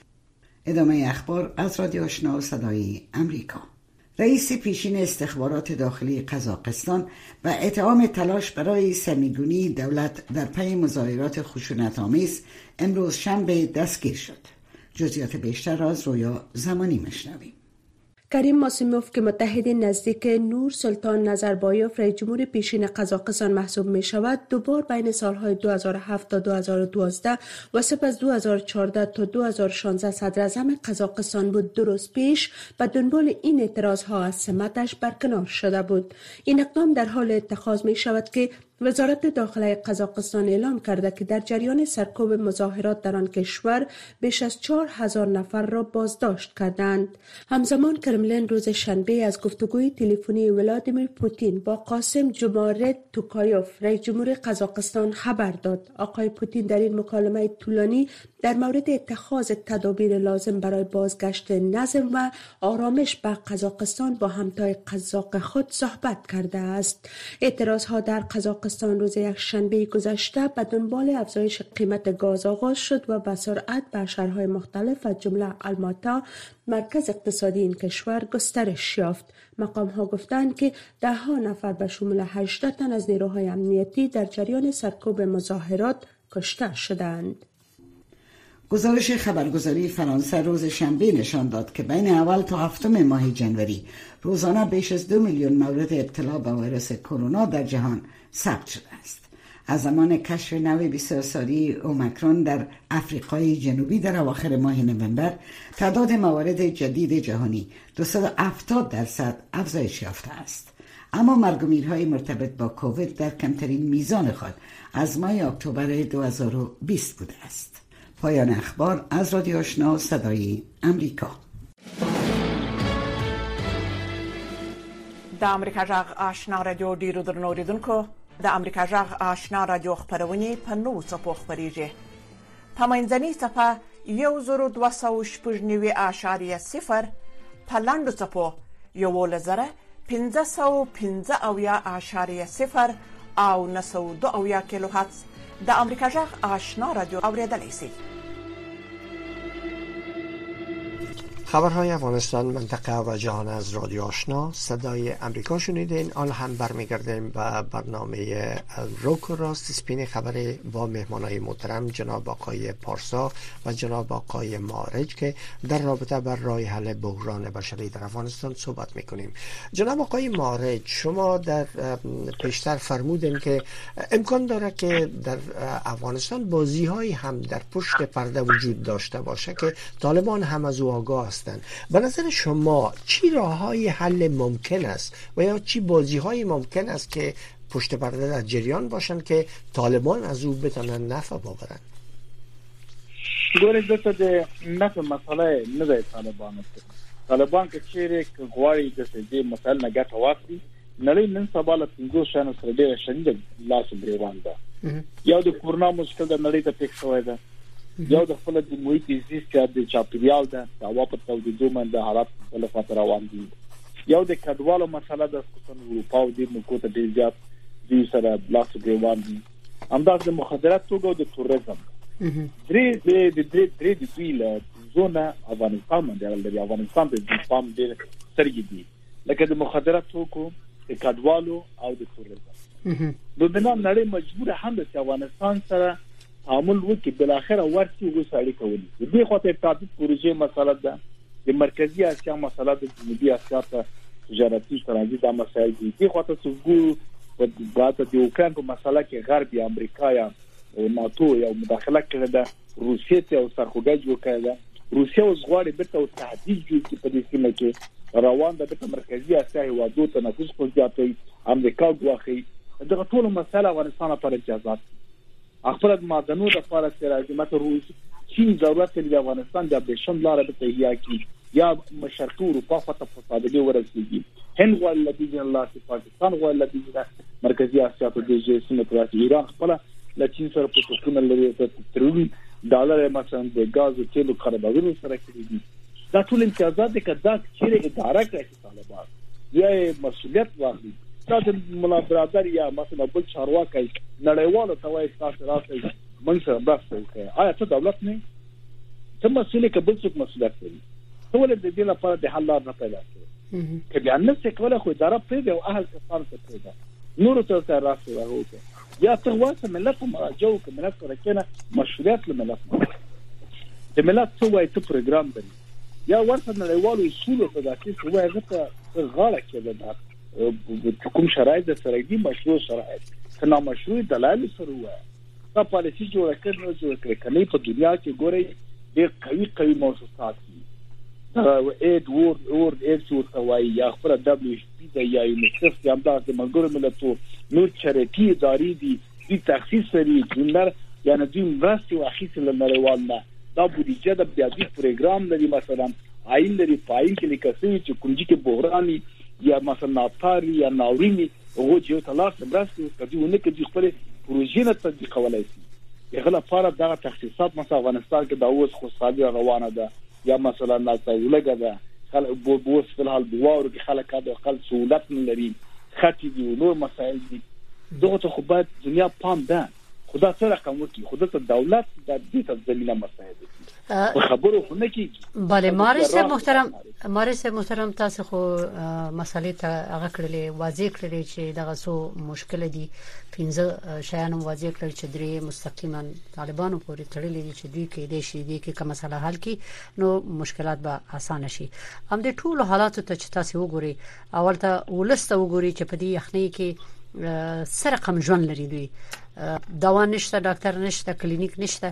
[SPEAKER 10] ادامه اخبار از رادیو آشنا صدای امریکا. رئیس پیشین استخبارات داخلی قزاقستان و اتهام تلاش برای سرنگونی دولت در پی مظاهرات خشونت‌آمیز امروز شنبه دستگیر شد. جزئیات بیشتر را از رویا زمانی میشنویم.
[SPEAKER 11] کریم ماسیموف که متحد نزدیک نور سلطان نظربایف رئیس جمهور پیشین قزاقستان محسوب می شود، دوبار بین سالهای دو هزار و هفت تا دو هزار و دوازده و سپس دو هزار و چهارده تا دو هزار و شانزده صدر اعظم قزاقستان بود. دو روز پیش به دنبال این اعتراضها از سمتش برکنار شده بود. این اقدام در حال اتخاذ می شود که وزارت داخله قزاقستان اعلام کرده که در جریان سرکوب مظاهرات در آن کشور بیش از چهار هزار نفر را بازداشت کردند. همزمان کرملین روز شنبه از گفتگوی تلفنی ولادیمیر پوتین با قاسم جمارت توکایوف رئیس جمهور قزاقستان خبر داد. آقای پوتین در این مکالمه طولانی در مورد اتخاذ تدابیر لازم برای بازگشت نظم و آرامش به قزاقستان با همتای قزاق خود صحبت کرده است. اعتراضها در قزاقستان روز یکشنبه گذشته به دنبال افزایش قیمت گاز آغاز شد و به سرعت به شهرهای مختلف از جمله الماتا، مرکز اقتصادی این کشور، گسترش یافت. مقام ها گفتند که ده ها نفر به شمول هجده تن از نیروهای امنیتی در جریان سرکوب مظاهرات کشته شدند.
[SPEAKER 10] گزارش خبرگزاری فرانسه روز شنبه نشان داد که بین اول تا هفتم ماه جنوری روزانه بیش از دو میلیون مورد ابتلا به ویروس کرونا در جهان ثبت شده است. از زمان کشف نوع بسیار ساری اومیکرون در آفریقای جنوبی در اواخر ماه نوامبر، تعداد موارد جدید جهانی دویست و هفتاد درصد افزایش یافته است. اما مرگ و میرهای مرتبط با کووید در کمترین میزان خود از ماه اکتبر دو هزار و بیست بوده است. پایان اخبار از رادیو آشنا صدای امریکا.
[SPEAKER 4] د امریکا جغ آشنا رادیو ډیرو درنو اوریدونکو، د امریکا جغ آشنا رادیو خپرونې په نوو څپو خپریږي. په منځنۍ څپه یو زرو دوه سوه شپږ نوي اعشاریه صفر، په لنډو څپو یولس زره پنځه سوه پنځه اویا اعشاریه صفر او نهه سوه دوه اویا کیلو هرتز د امریکا جغ آشنا رادیو اوریدلای شئ.
[SPEAKER 5] خبرهای افغانستان، منطقه و جهان از رادیو آشنا صدای امریکا شنیدین. آن هم برمیگردیم به برنامه روک و راست سپین خبر با مهمانای محترم جناب آقای پارسا و جناب آقای مارج که در رابطه بر راه حل بحران بشری در افغانستان صحبت میکنیم. جناب آقای مارج، شما در پیشتر فرمودین که امکان داره که در افغانستان بازی های هم در پشت پرده وجود داشته باشه که طالبان هم از او آگاه هستند. به نظر شما چی راههای حل ممکن است و یا چی بازی‌های ممکن است که پشت پرده در جریان باشند که طالبان از او بتونن نفع ببرن؟
[SPEAKER 9] ګورې دته د نفع مسله نه ده. طالبان طالبان که چیرې غواړي د دې مسله نه ګټه واخلي، نړۍ نن سبا له پنځو شیانو سره ډېره شدیده لاس ګریوان ده. یو د کورونا مشکل د نړۍ ته پېښ شوی ده، یو د خپل د محیط زیست د چاپیریال ده، د هوا په تودېدو باندې حالات په خطر روان دي. یو د کډوالو مسله ده، خصوصا اروپا او د ملکو ته ډېر زیات دوی سره لاس ګریوان دي. همداسې د مخدرات توګه او د توریزم درې د درې درې د دوی له زونه افغانستان باندې د افغانستان د پام ډېر سترګې دي، لکه د مخدرات توکو، د کډوالو او د توریزم. نو د نړۍ مجبوره هم د افغانستان سره تعامل وکړي، بل اخر ورته وساړي کوي. د دې خاطر تعدد پروژې مسله ده، د مرکزی اسیا مسله ده، د جنوبي اسیا ته تجارتي ترانزیت د مسایل دي. د خاطر څنګه په دغه د اوکران په مسله کې غربي امریکا یا ناتو یا مداخله کړې ده، روسیې ته او سرخوږی جوړ کړی ده. روسیه اوس غواړي بیرته او تهدید جوړ کړي په دې سیمه کې روان ده، د مرکزی اسیا هیوادو ته نفوذ کوي، امریکا ګواخي. دغه ټول مسله افغانستان لپاره امتیازات خپل معدنونو لپاره تراجمات روس چین ضرورت لري افغانستان د ابلیشن لاره به تهیه کی یا مشرقي اروپا ته فسادګي ورسېږي هند غواړي لدی الله چې پاکستان غواړي لدی مرکزی اسیا ته د جسمه تراسي ایران خپل ل چین سره په توګه لري ته ترون ډالر مثلا د غاز او تیلو کاربارونو سره کېږي دا ټول امتیازات د کدا چې اداره کوي طالبان یا مسؤلیت واخلي دا د مولا برادر یا مثلا بل چارواکي نړیوالو ته وایي تاسو راځي موږ سره بحث وکړي آیا ته دولت نه ته مسؤلیت کبل څوک مسؤلیت لري ته ولې د دې لپاره د حل لار نه پیدا کړې کله ان څه کوله خو اداره پرې او اهل کفار ته پرې نور ته ته راځي راوته یا ته واسه ملت مراجعه کوي ملت سره کنه مسؤلیت له ملت د ملت څو وایي ته پروګرام دی یا ورته نړیوالو اصول ته د تاسو وایي غته غاړه کې ده کوم شرایط د سره دي مشروع شرایط کنا مشروع دلایل سره وایي دا پالیسی جوړ کړو جوړ کړی کله په دنیا کې ګوري ډېر قوي قوي موضوعات دي دا اید ورد ورد اید څو توای یا خپل دبليو ایچ پی د یا یونیسف یا د ملګرو ملتونو نور چریټي ادارې دي د تخصیص لري جنر یعنی د یونیورسيټي واخیس لنړیوال نه دا بودیجه د بیاضي پروګرام لري مثلا آئین لري پاین کې لیکسي چې کومجي کې بحراني یا مثلا ناپاري یا ناوریني هغه چې تلاش براسي کدیونه کې خپل پروژې نه تطبیقولای شي هغه لپاره دا تخصیصات مثلا افغانستان کې دا اوس خو سالي روانه ده یا مثلا ناتایلګه ده خلک بو بوس په حال بوارو کې خلک دا خپل سہولت لري خاطی دي نور مسائل دي دغه خو باید دنیا پام ده خدا سره کوم کې خدا ته دولت د دې ته زمينه مسائل دي خبرو خو نه کیږي
[SPEAKER 1] بله مارس محترم مارس محترم تاسو خو مسالې ته هغه کړلې واضح کړلې چې دغه سو مشکل دي پنځه شیان واضح کړل چې درې مستقیما طالبانو پورې تړلې دي چې دوی کې د شي دي کې کوم مسله حل کی نو مشکلات به اسانه شي هم د ټولو حالاتو ته چې تاسو وګورئ اول ته ولسته وګورئ چې په دې یخنۍ کې سره کم ژوند لري دوی دوا نشته ډاکټر نشته کلینیک نشته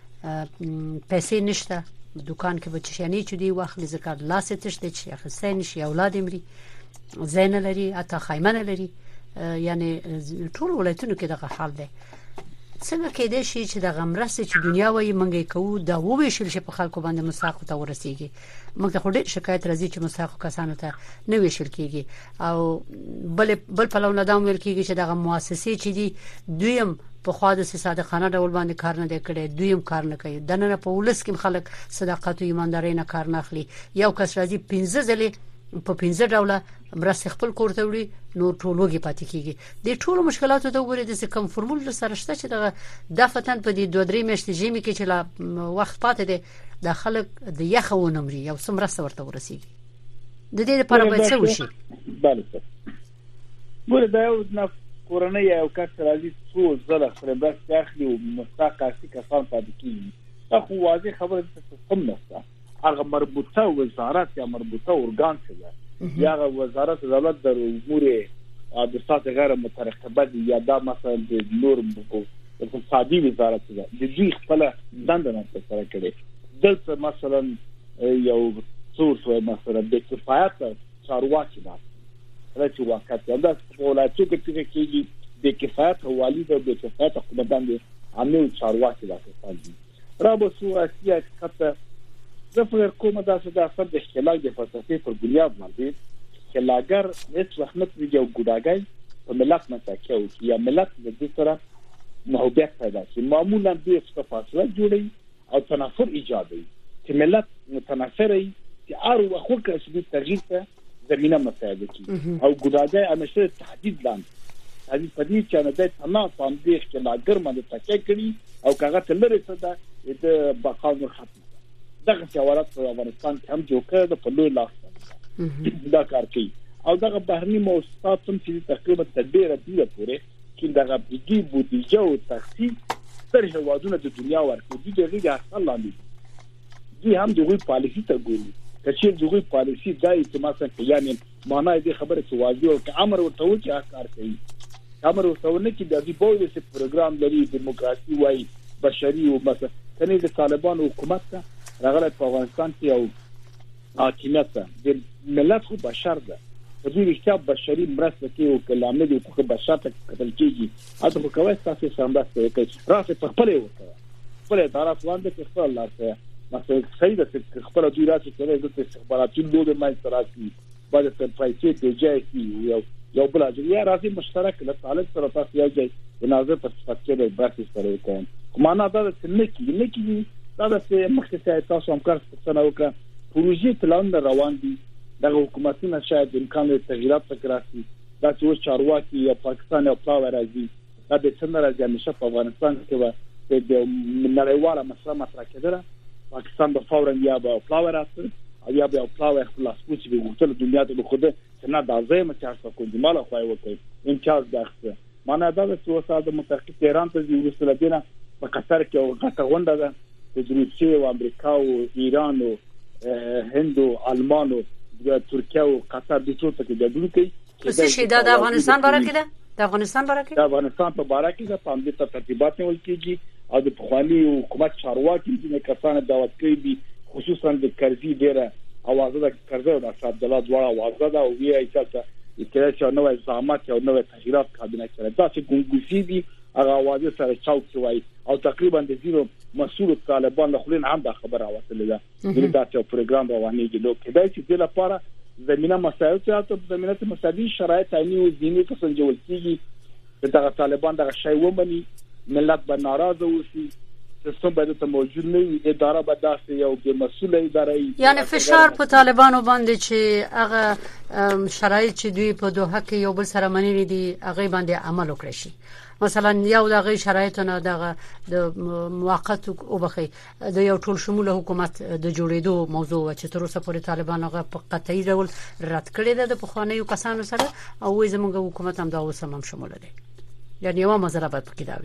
[SPEAKER 1] پیسې نشته دکان کې بچی شانی چې دی واخلي زکات لاسه تشته چې اخستای نشي اولاد امري زین لري اته خیمنه لري یعنی ټول ولایتونو کې دغه حال دی څنګه کې دی شي چې د غمرسه چې دنیا وایي منګي کوو دا وې شل شي په خلکو باندې مساق ته ورسیږي موږ ته خو شکایت راځي چې مساق کسانو ته نه ویشل کیږي او بل بل په لور ندام ویل کیږي چې دغه مؤسسې چې دي دویم په خوا د صادقانه ډول باندې کار نه کړي دویم کار نه کوي دنه په ولس کې خلک صداقت او ایمانداري نه کار نه اخلي یو کس راځي پنځه ځله په پنځه ډوله مرسته خپل کور ته وړي نو ټولوږي پاتې کیږي د ټولو مشکلاتو ته وګورئ د کوم فرمول سره شته چې دغه د فتن په دې دوه درې میاشتې جیمی کې چې لا وخت پاتې دی د خلک د یخو نمرې یو سم مرسته ورته ورسیږي د دې لپاره باید څه وشي
[SPEAKER 9] بله ګوره دا یو نه کورنۍ یو کس راځي څو ځله خپل بس اخلي او مستقاسی کسان پاتې کیږي دا خو واضح خبره ده سم نشته هغه مربوطه وزارت یا مربوطه ارګان څه یا وزارت دولت د امور حادثات غیر مترقبه یا دا مثلا د نور اقتصادي وزارت ده د دې خپل دنده نه تر کړي دلته مثلا یو څور څو مثلا د کفایت چارواکي ده راځي وخت دا ولایتو کې کېږي د کفایت حوالی ده د کفایت حکومتان دي عامل چارواکي ده را به سو اسیا کته زه فکر کوم دا چې دا اصل د اختلاف د فلسفې پر بنیاد باندې چې لاګر هیڅ وخت نه ویږي او ګډاګای په ملت نه تاکیو یا ملت د دې سره محبت پیدا شي معمولا د فاصله جوړي او تنافر ایجادوي چې ملت متنافري چې ار وخت کې چې تغییر ته زمينه مساعده کی او ګډاګای همیشه تهدید لاندې هغه په دې چې نه د تناف باندې چې لاګر باندې تاکي کړي او کاغه تلری څه ده د بقا ختم دغه جوارات په افغانستان کې هم جوړ کړ په لوی لاس دا کار کوي او دغه بهرني موسسات هم چې تقریبا تدبیر دي پورې چې دغه بيجي بودیجه او تخصیص تر هوادونه د دنیا ورکړي دي دغه اصل لاندې دي هم دغه پالیسی ته ګوري چې دغه پالیسی دای چې مثلا یعنی معنی دې خبره چې واضح او امر ورته و چې کار کوي امر ورته نه چې د دې بوله چې پروګرام لري دیموکراسي وای بشري او مثلا کني د طالبانو حکومت ته راغله په افغانستان کې او حاکمیت د ملت خو بشر ده په دې رښتیا بشري مرسته کې او کلامه دي حقوق بشر ته قتل کیږي اته خو کوي تاسو سره مرسته کوي راځي په خپل وکړه خپل اداره وانده کې خپل لارته مثلا سیده چې خپل دوی راځي چې د استخباراتي لود مې تراشي بعد تر پیسې د جایي یو یو بل اجریا راځي مشترک له تعلق سره تاسو یو ځای د نظر په صفت کې د بحث سره کوي کومه نه دا چې نه کیږي نه کیږي دا چې مخکې تاسو هم کار څنګه وکړه پروژې پلان روان دي د حکومتونو شاید امکان لري تغییرات وکړي دا چې چارواکي یا پاکستان او پلاو راځي دا د څنګه راځي همیشه په افغانستان کې و د نړیواله مسله مطرح کېدله پاکستان به فورا یا به پلاو راځي او یا به پلاو خپل اسپوچ به ټول دنیا ته بخوده چې نه دا ځای مچارسه کوم د مال خو وکړي امتیاز داخله معنا دا چې وساده د متحد ایران ته د وسله دینه په قطر کې او غټه غونډه ده د روسیې او امریکا او ایران او هند او آلمان او ترکیه او قطر د ټول ته ګډون کوي
[SPEAKER 1] څه شي دا د افغانستان برکه ده د افغانستان برکه
[SPEAKER 9] د افغانستان په برکه ده په دې ته ترتیبات نیول کیږي او د پخوانی حکومت چارواکي د کسانو دعوت کوي دي خصوصا د کرزي ډیره اوازه د کرزي او د عبد الله دوړه اوازه ده او وی ایساته چې چې نو زعامت او نو تغییرات کابینه کړي دا چې ګونګوسی دي هغه اوازه سره چاوک شوی او تقریبا د زیرو مسؤل طالبان له خلین هم دا خبره واصله ده د داسې پروګرام روانېږي نو کله چې د لپاره زمينه مسایل ته زمينه مساعدي شرایط عیني او دیني څخه جوړ کیږي دا طالبان دا شی ومني ملت به ناراضه وشي سیستم به ته موجود نه وي اداره به داسې یو د مسؤل اداره
[SPEAKER 1] یعنی فشار په طالبانو باندې چې هغه شرایط چې دوی په دوه کې یو بل سره منلي دي هغه باندې عمل وکړي شي مثلا یو دغه شرایطونه دغه د موقت او بخي د یو ټول شموله حکومت د جوړېدو موضوع چې تر اوسه پورې طالبان هغه په قطعي ډول رد کړی ده د پخوانیو کسانو سره او وایي زموږ حکومت هم دا اوس هم شموله دی یعنی یو مزره به پکې دا وي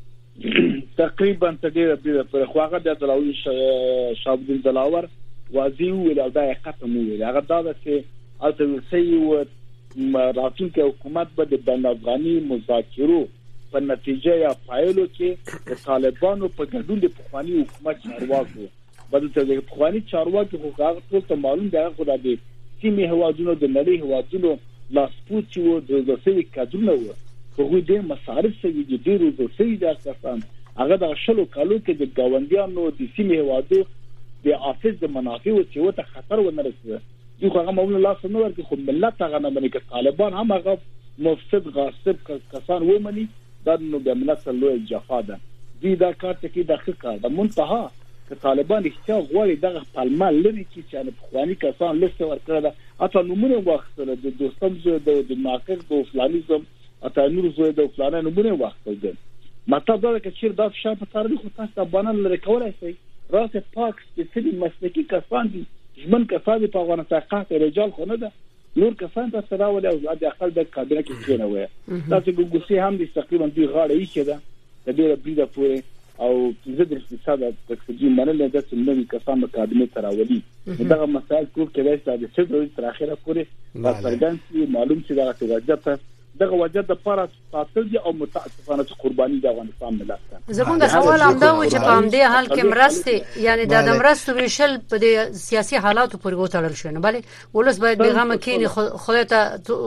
[SPEAKER 9] تقریبا تدیر په پر خواغه د دلاوی شاب د دلاور وازی ویل دا قطم ویل هغه دا چې الته سي و راتونکو حکومت به د بین افغاني مذاکرو په نتیجه یا پایلو کې د طالبانو په ګډون د پخوانی حکومت چارواکو بدل ته د پخوانی چارواکو خو هغه ټول ته معلوم دی خو د سیمه هوادونو د نړۍ هوادونو لاسپوچ وو د دوسوي کډونه وو خو دې مصارف سوي دي ډیرو دوسوي د اساسان هغه د شلو کالو کې د گاونډیانو د سیمه هوادو د افیس د منافع او چې وته خطر ونه رسېږي دوی هغه موږ لا سن ورکه خو ملت هغه نه مني چې طالبان هم هغه مفسد غاصب کسان ومني دا نو د ملت له جفا ده دوی دا کار ته کې داخل کړ د منتها چې طالبان اختیار غواړي دغه پالما لري چې چې پخوانی کسان لسته ورکړه اته نمونه واخله د دوستم زو د مارکر د فلانیزم اته نور زو د فلانه نمونه واخله مطلب دا چې چیر دا فشار په تاریخ او تاسو باندې لري کولای شي راته پاک سپیشلی مسلکی کسان دي ژمن کسان په افغانستان کې رجال خو نه ده نور کسان ته سره ولې او د اقل د کابینه کې کېنه وای تاسو ګوګوسی هم د تقریبا دوی غاړه یې کېده د ډیره بریده پورې او زه د اقتصاد د تکسجی منل د څنګه کسان په کابینه تراولي دغه مسائل کو کې د څه ډول تر اخره پورې څرګند معلوم چې دا توجه دغه وجه د پاره ساتل دي او متاسفانه قرباني د افغانستان ملت ده
[SPEAKER 1] زموږ د سوال هم دا و چې په همدې حال کې مرسته یعنی د مرستو ویشل په د سیاسي حالاتو پورې وتړل شو نه بلې ولس باید پیغام کینی خدای ته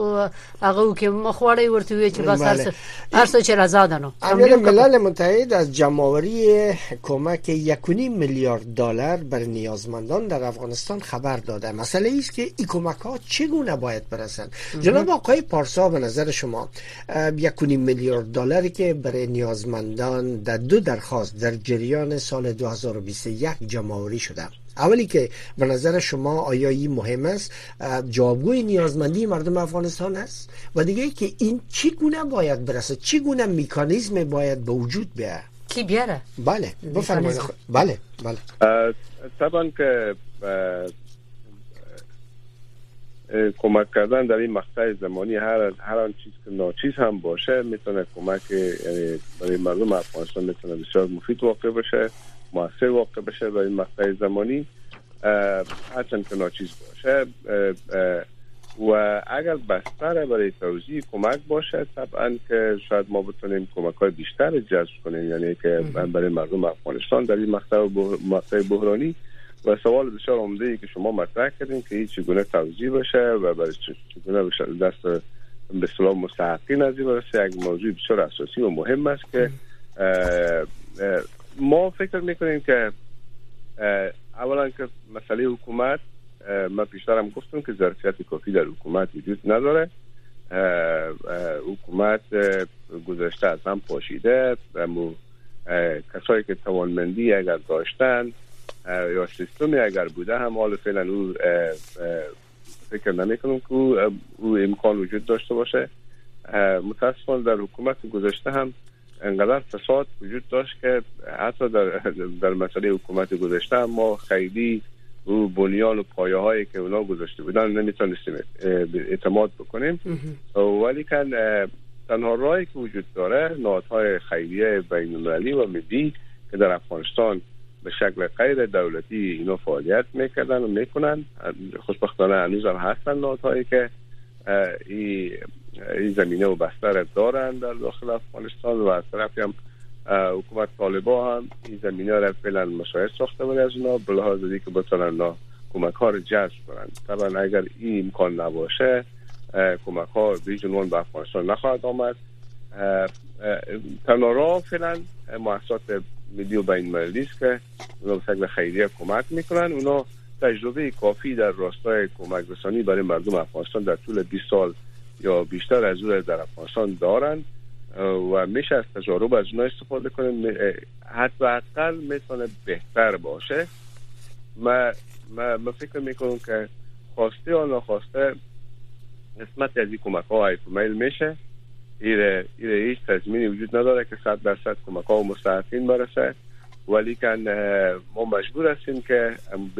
[SPEAKER 1] هغه کې مخوړی ورته وی چې بس هرڅه چې آزاد نو
[SPEAKER 5] امیر ملل متحد از جمعآوری کمک یک و نیم میلیارد دلار بر نیازمندان در افغانستان خبر داده. مسئله است که این کمک ها چگونه باید برسند؟ جناب آقای پارسا به نظر شما یک و نیم میلیارد دلاری که برای نیازمندان در دو درخواست در جریان سال دو هزار و بیست و یک جمع‌آوری شده، اولی که به نظر شما آیا این مهم است جوابگوی نیازمندی مردم افغانستان است و دیگه که این چگونه باید برسه، چگونه مکانیزم باید به وجود بیاد؟
[SPEAKER 1] کی بیاره؟
[SPEAKER 5] بله بفرمایید. بله بله
[SPEAKER 8] طبعا که کمک کردن در این مقطع زمانی هر هر آن چیز که ناچیز هم باشه میتونه کمک یعنی برای مردم افغانستان میتونه بسیار مفید واقع بشه، موثر واقع بشه در این مقطع زمانی هرچند که ناچیز باشه. و اگر بستر برای توزیع کمک باشه طبعا که شاید ما بتونیم کمک‌های بیشتر جذب کنیم، یعنی که برای مردم افغانستان در این مقطع مقطع بحرانی و سوال بسیار عمده‌ای که شما مطرح کردین که این چگونه توضیح بشه و برای چگونه بشه دست به اصطلاح مستحقین از این برسه، یک موضوع بسیار اساسی و مهم است که اه اه ما فکر میکنیم که اولا که مسئله حکومت، من پیشتر هم گفتم که ظرفیت کافی در حکومت وجود نداره. حکومت گذشته از هم پاشیده، کسایی که توانمندی اگر داشتن یا سیستمی اگر بوده هم حال فعلا او فکر نمیکنم که او امکان وجود داشته باشه. متاسفانه در حکومت گذشته هم انقدر فساد وجود داشت که حتی در در مسئله حکومت گذشته ما خیلی رو بنیان و پایه هایی که اونا گذاشته بودن نمیتونستیم اعتماد بکنیم. ولی کن تنها راهی که وجود داره نهادهای خیریه بین المللی و ملی که در افغانستان به شکل غیر دولتی اینا فعالیت میکردن و میکنن. خوشبختانه هنوز هم هستن نهادهایی که این ای زمینه و بستر دارن در داخل افغانستان و از طرفی هم حکومت طالبان هم این زمینه را فعلا مساعد ساخته بود از اونا به لحاظ دیگه که بتونن کمک ها رو جذب کنن. طبعا اگر این امکان نباشه کمک ها به جنوان به افغانستان نخواهد آمد. تنها راه فعلا مؤسسات ملی و بین المللی است که اونا به شکل خیریه کمک میکنن. اونا تجربه کافی در راستای کمک رسانی برای مردم افغانستان در طول بیست سال یا بیشتر از اون در افغانستان دارن و میشه از تجارب از اونها استفاده کنیم. حتی حتی میتونه بهتر باشه. ما ما, ما فکر میکنم که خواسته یا نخواسته قسمت از این کمک ها هایپرمیل میشه. ایره ایره هیچ تضمینی وجود نداره که صد درصد کمک ها و مستحقین برسه، ولی کن ما مجبور هستیم که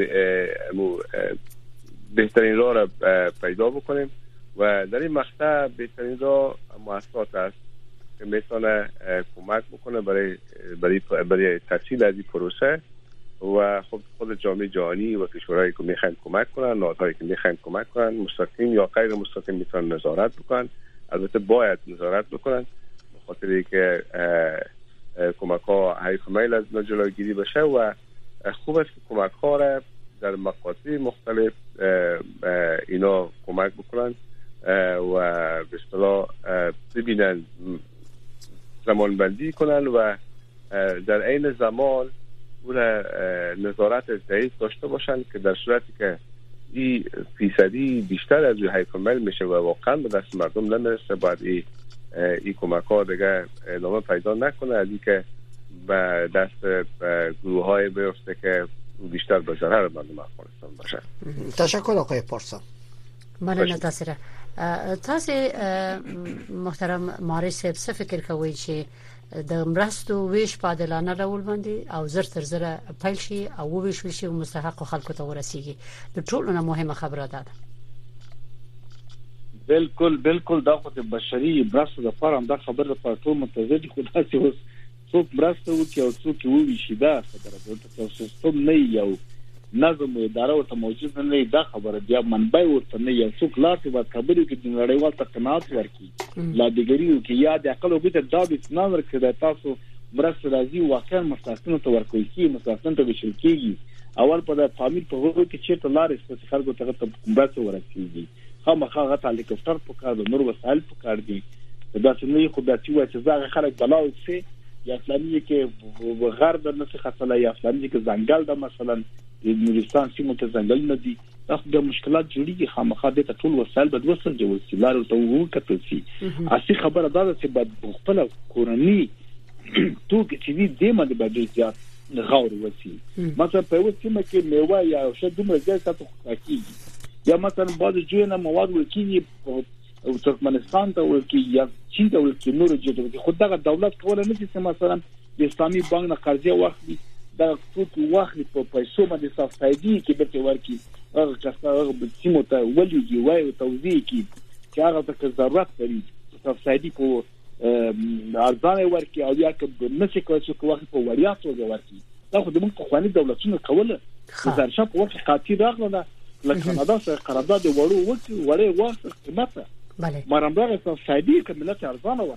[SPEAKER 8] بهترین راه را پیدا بکنیم و در این مقطع بهترین راه مؤسسات است که میتونه کمک بکنه برای برای برای تسهیل از این پروسه و خود خود جامعه جهانی و کشورهایی که میخواین کمک کنن، نهادهایی که میخواین کمک کنن، مستقیم یا غیر مستقیم میتونن نظارت بکنن. البته باید نظارت بکنن به خاطر اینکه کمک ها حیف میل از جلوگیری بشه و خوب است که کمک ها را در مقاطع مختلف اینا کمک بکنن و به اصطلاح ببینن، زمان بندی کنن و در عین زمان او را نظارت ضعیف داشته باشن که در صورتی که این فیصدی بیشتر از حیف میل میشه و واقعا به دست مردم نمیرسه، باید این ای کمک ها دیگه ادامه پیدا نکنه از این که به دست گروه های بیفته که بیشتر به ضرر مردم افغانستان باشه.
[SPEAKER 5] تشکر آقای پارسا.
[SPEAKER 1] مننه تاسو را. تاسو محترم ماري صاحب څه فکر کوئ چې د مرستو ویش په عادلانه ډول باندې او زر تر زر پیل شي او ویش شي مستحق خلکو ته ورسیږي؟ د ټولو نه مهمه خبره ده.
[SPEAKER 9] بالکل بالکل دا خو د بشري مرستو لپاره هم دا خبره په ټول منتظر دي، خو دا چې اوس څوک مرسته وکړي او څوک وویشي دا خبره ده. د سیستم نه یو نظم او اداره ورته موجود نه دا خبره بیا منبع ورته نه یو څوک لاسي وخت خبرې کې د نړیوال تقنات ورکی لا دیګریو کې یا د عقل او بیت دا د اسناد ورکړه تاسو مرسته راځي واقعا مستحقینو ته ورکوي کی مستحقین ته وشل کیږي. اول په د فامیل په وګړو کې چې ته لارې څه خلکو ته ته مرسته ورکړي خامخا غته هلیکوپټر په کار د نور وسایل په کار دي. دا څنګه خو د تیوا چې زغه خلک بلاو سي یا فلاني کې غرب نه څه خاصه یا فلاني کې ځنګل د مثلا د نورستان سیمه ته ځنګل نه دي. دا د مشکلات جوړیږي خامخا د ټول وسایل بد وسل جوړ سي لار ته وکړي سي. اصلي خبره دا ده چې بد خپل کورنۍ توګه چې دې مده به زیات غوړ وسی مثلا په یو سیمه کې میوه یا شه دومره ځای تاسو کوي یا مثلا بعض جوړنه مواد ورکیږي او ترکمنستان ته ورکیږي یا چین ته ورکیږي نور جوړه خو دا دولت کول نه چې مثلا د اسلامي بانک نه قرضې واخلي دا ټول واخلي په پیسو باندې سبسایډي کې به ورکی هغه کسانو به سیمه ته ولېږي وایي توزیع کی چې هغه ته ضرورت لري سبسایډي په ارزانه ورکی او یا که نشي کوي چې وخت په وړیا توګه ورکی. دا خو د موږ خواني دولتونو کوله ځان شپ وخت خاطر راغله لکه کانادا سره قرارداد وړو وکړي وړي واسه قیمته
[SPEAKER 1] بله
[SPEAKER 9] مرامدار سبسایډي کې ملت ارزانه ورکړي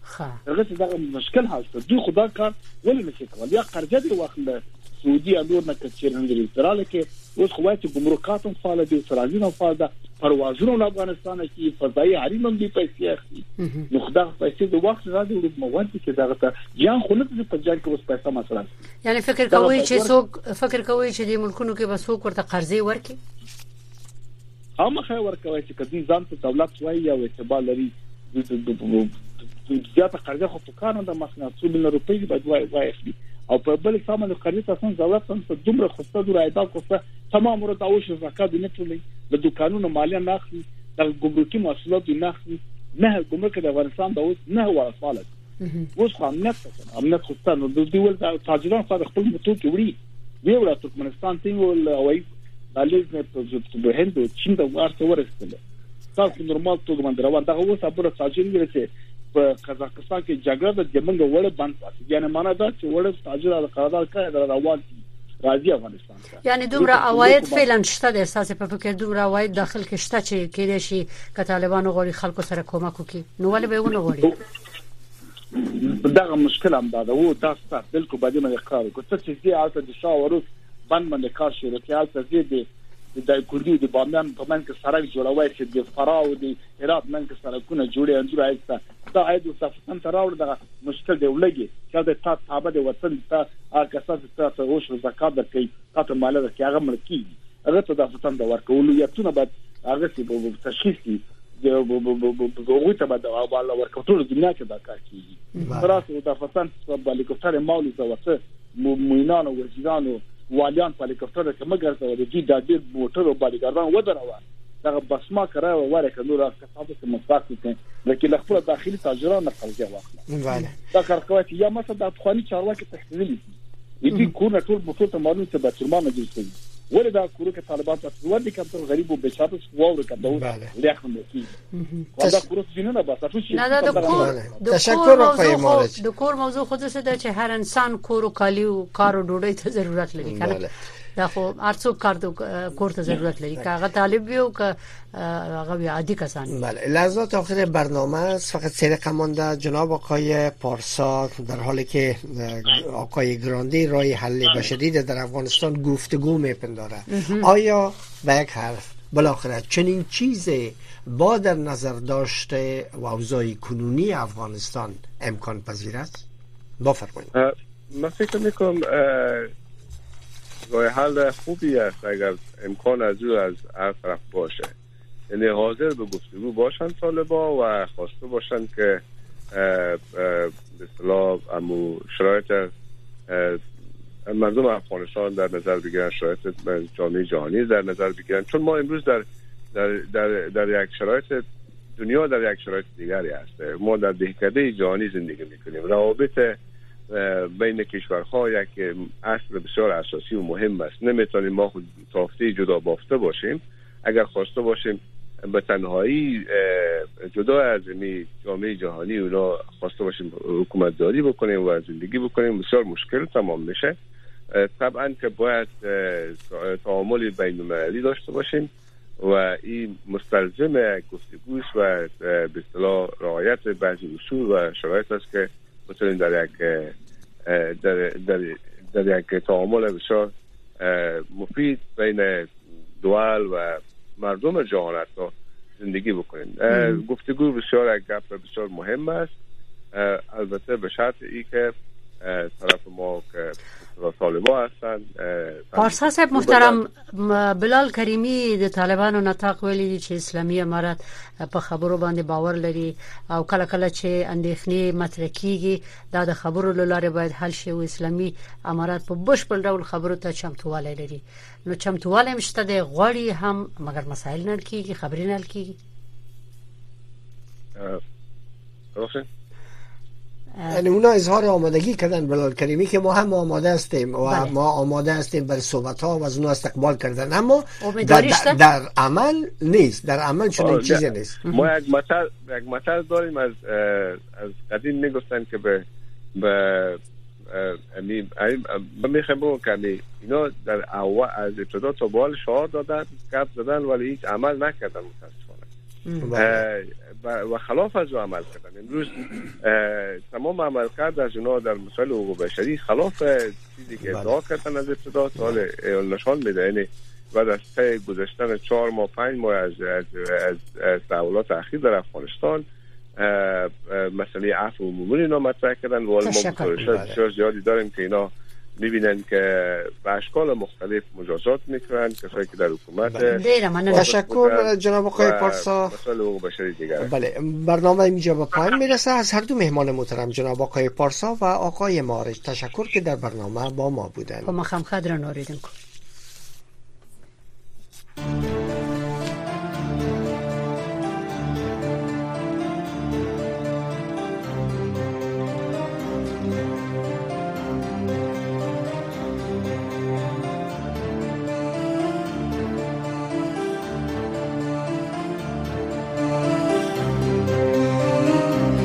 [SPEAKER 9] هغه څه دغه مشکل حل شو. دوی خدا کار ولې نشي کولای؟ یا قرضه دی واخله سعودي انور نه کچیر نه لري تراله کې اوس خو وايي ګمرکات هم فعال دي، سرازین هم فعال ده، پروازونه افغانستان کې فضایي حریم هم دي پیسې اخلي. نو خدا پیسې د وخت را دي مواد چې دغه ته جان خو نه په ځان کې اوس پیسې مسله.
[SPEAKER 1] یعنی فکر کوي چې څوک فکر کوي چې د ملکونو کې به څوک ورته قرضې ورکړي؟
[SPEAKER 9] هم خیر ورکوي چې کدي ځان ته دولت وایي یا اعتبار لري زیاته قرضه خو په کار نه د مثلا څو ملیون روپۍ باید وای وای اخلي او په بل سامان قرضه تاسو دولت هم په دومره خسته دور ایدا کوسه تمام ورته او شو زکات نه ټولې د دوکانونو مالیه نه اخلي، د ګمرکي محصولات نه اخلي، نه ګمرک د افغانستان د اوس نه ورساله اوس خو امنیت څه امنیت خو ستاسو د دیول تاجران په خپل موټو کې وړي دی ولا ترکمنستان ټینګ او ای دالیز نه په هند او چین د ورته ورسته تاسو نورمال توګه باندې روان دا اوس ابره تاجر لري په قزاقستان کې جګړه د جمنګ وړ بند پاتې یعنی معنا دا چې وړ تاجر د قرارداد کړی روان دي راځي افغانستان ته.
[SPEAKER 1] یعنی دومره عواید فعلا شته د احساس په فکر دومره عواید داخل کې شته چې کېدای شي که طالبانو غوړي خلکو سره کومک وکړي نو ولې به ونه غوړي؟
[SPEAKER 9] دا مشکل هم دا و دا ستاسو بالکل باندې مې کار وکړ چې چې آلته د شاورو بند باندې کار شروع کړ آلته دې د کوردی د بامیان په من کې سړک جوړوي چې د فراو د هرات من کې سړکونه جوړي انځور ایسته دا اېد صفتن تراول دغه مشکل دی ولګي چې د تا تابه د وطن ته هغه څه چې تاسو اوس زکات درکې تاسو مال درکې هغه ملکی هغه ته د وطن د ورکولو یتونه بعد هغه چې په تشخیص کې د هغه ته بعد الله ورکوټول دنیا کې دا کار کیږي تراسو د وطن په هلیکوپټر مالی زوته موینان او وزیرانو والیان په هلیکوپټر کې مګر ته د دې د دې موټر او باډیګاردان ودروا دا بسما کرا وره کنو را کتابه کې مصاف کې لکه خپل داخلي تاجران قرضه واخله
[SPEAKER 5] بله
[SPEAKER 9] دا کار کوي یا مثلا د افغاني چارواکي تحلیل دي دي کور ټول بوتو ته معلوم ته بچرمان جوړ کړي ولې دا کور کې طالبان تاسو ور دي کمتر غریب او بیچاره وور کړه له اخر نه کی دا کور څه نه بس تاسو
[SPEAKER 1] نه دا د کور
[SPEAKER 5] تشکر وکړم
[SPEAKER 1] د کور موضوع خود څه ده چې هر انسان کور او کالی او کار او ډوډۍ ته ضرورت لري کنه دا خو ارڅو کار د کور ته ضرورت لري که هغه طالب وي او که هغه عادی کسان.
[SPEAKER 5] بله لحظات آخر برنامه است فقط سه دقیقه مونده. جناب آقای پارسا در حالی که آقای گراندی راه حل بشری در افغانستان گفتگو میپنداره آیا به یک حرف بالاخره چنین چیزی با در نظر داشته و اوضاع کنونی افغانستان امکان پذیر است؟ بفرمایید.
[SPEAKER 8] من فکر میکنم راه حل خوبی است اگر امکان از او از هر طرف باشه، یعنی حاضر به گفتگو باشن طالبان و خواسته باشن که به اصطلاح امو شرایط مردم افغانستان در نظر بگیرن، شرایط جامعه جهانی در نظر بگیرن، چون ما امروز در در در, در یک شرایط دنیا در یک شرایط دیگری هست. ما در دهکده جهانی زندگی میکنیم. روابط بین کشورها یک اصل بسیار اساسی و مهم است. نمیتونیم ما خود تافته جدا بافته باشیم. اگر خواسته باشیم به تنهایی جدا از این جامعه جهانی اونا خواسته باشیم حکومت داری بکنیم و زندگی بکنیم بسیار مشکل تمام میشه. طبعا که باید تعامل بین المللی داشته باشیم و این مستلزم گفتگوست و به اصطلاح رعایت بعضی اصول و شرایط است که بتونیم در یک در در در یک تعامل بسیار مفید بین دول و مردم جهان حتی زندگی بکنیم. گفتگو بسیار یک گپ بسیار مهم است، البته به شرط ای که طرف ما که طالبان هستند.
[SPEAKER 1] پارسا صاحب محترم، بلال کریمی د طالبانو نطاق ویلي چې اسلامي امارات په خبرو باندې باور لري او کله کله چې اندېښنې مطرح کیږي دا د خبرو لاره باید حل شي او اسلامي امارات په بشپړ ډول خبرو ته چمتوالی لري. نو چمتوالی مشته د غوړي هم مګر مسائل نه کیږي، خبرې نه کیږي.
[SPEAKER 8] روشن
[SPEAKER 5] یعنی اونا اظهار آمادگی کردن بلال کریمی که ما هم آماده هستیم و بله. ما آماده هستیم برای صحبت ها و از اونا استقبال کردن، اما در, در, در عمل نیست. در عمل چنین چیزی نیست.
[SPEAKER 8] ما یک مثل یک مثل داریم از از قدیم میگفتن که به به امی میخوام بگم که اینا در اول از ابتدا تا به حال شعار دادن، گپ زدن ولی هیچ عمل نکردن متاسفانه. و خلاف از او عمل کردن. امروز تمام عملکرد از اونا در مسائل حقوق بشری خلاف چیزی که ادعا کردن از ابتدا تا حال نشان میده. یعنی بعد از طی گذشتن چهار ماه پنج ماه از از از تحولات اخیر در افغانستان مسئله عفو عمومی اینا مطرح کردن و ما بسیار زیادی داریم که اینا میبینن که به اشکال مختلف مجازات میکنن کسایی که در حکومت.
[SPEAKER 5] تشکر جناب آقای پارسا. بله برنامه اینجا به پایان میرسه. از هر دو مهمان محترم جناب آقای پارسا و آقای مارج تشکر که در برنامه با ما بودند.
[SPEAKER 1] ما خم خدر نوریدن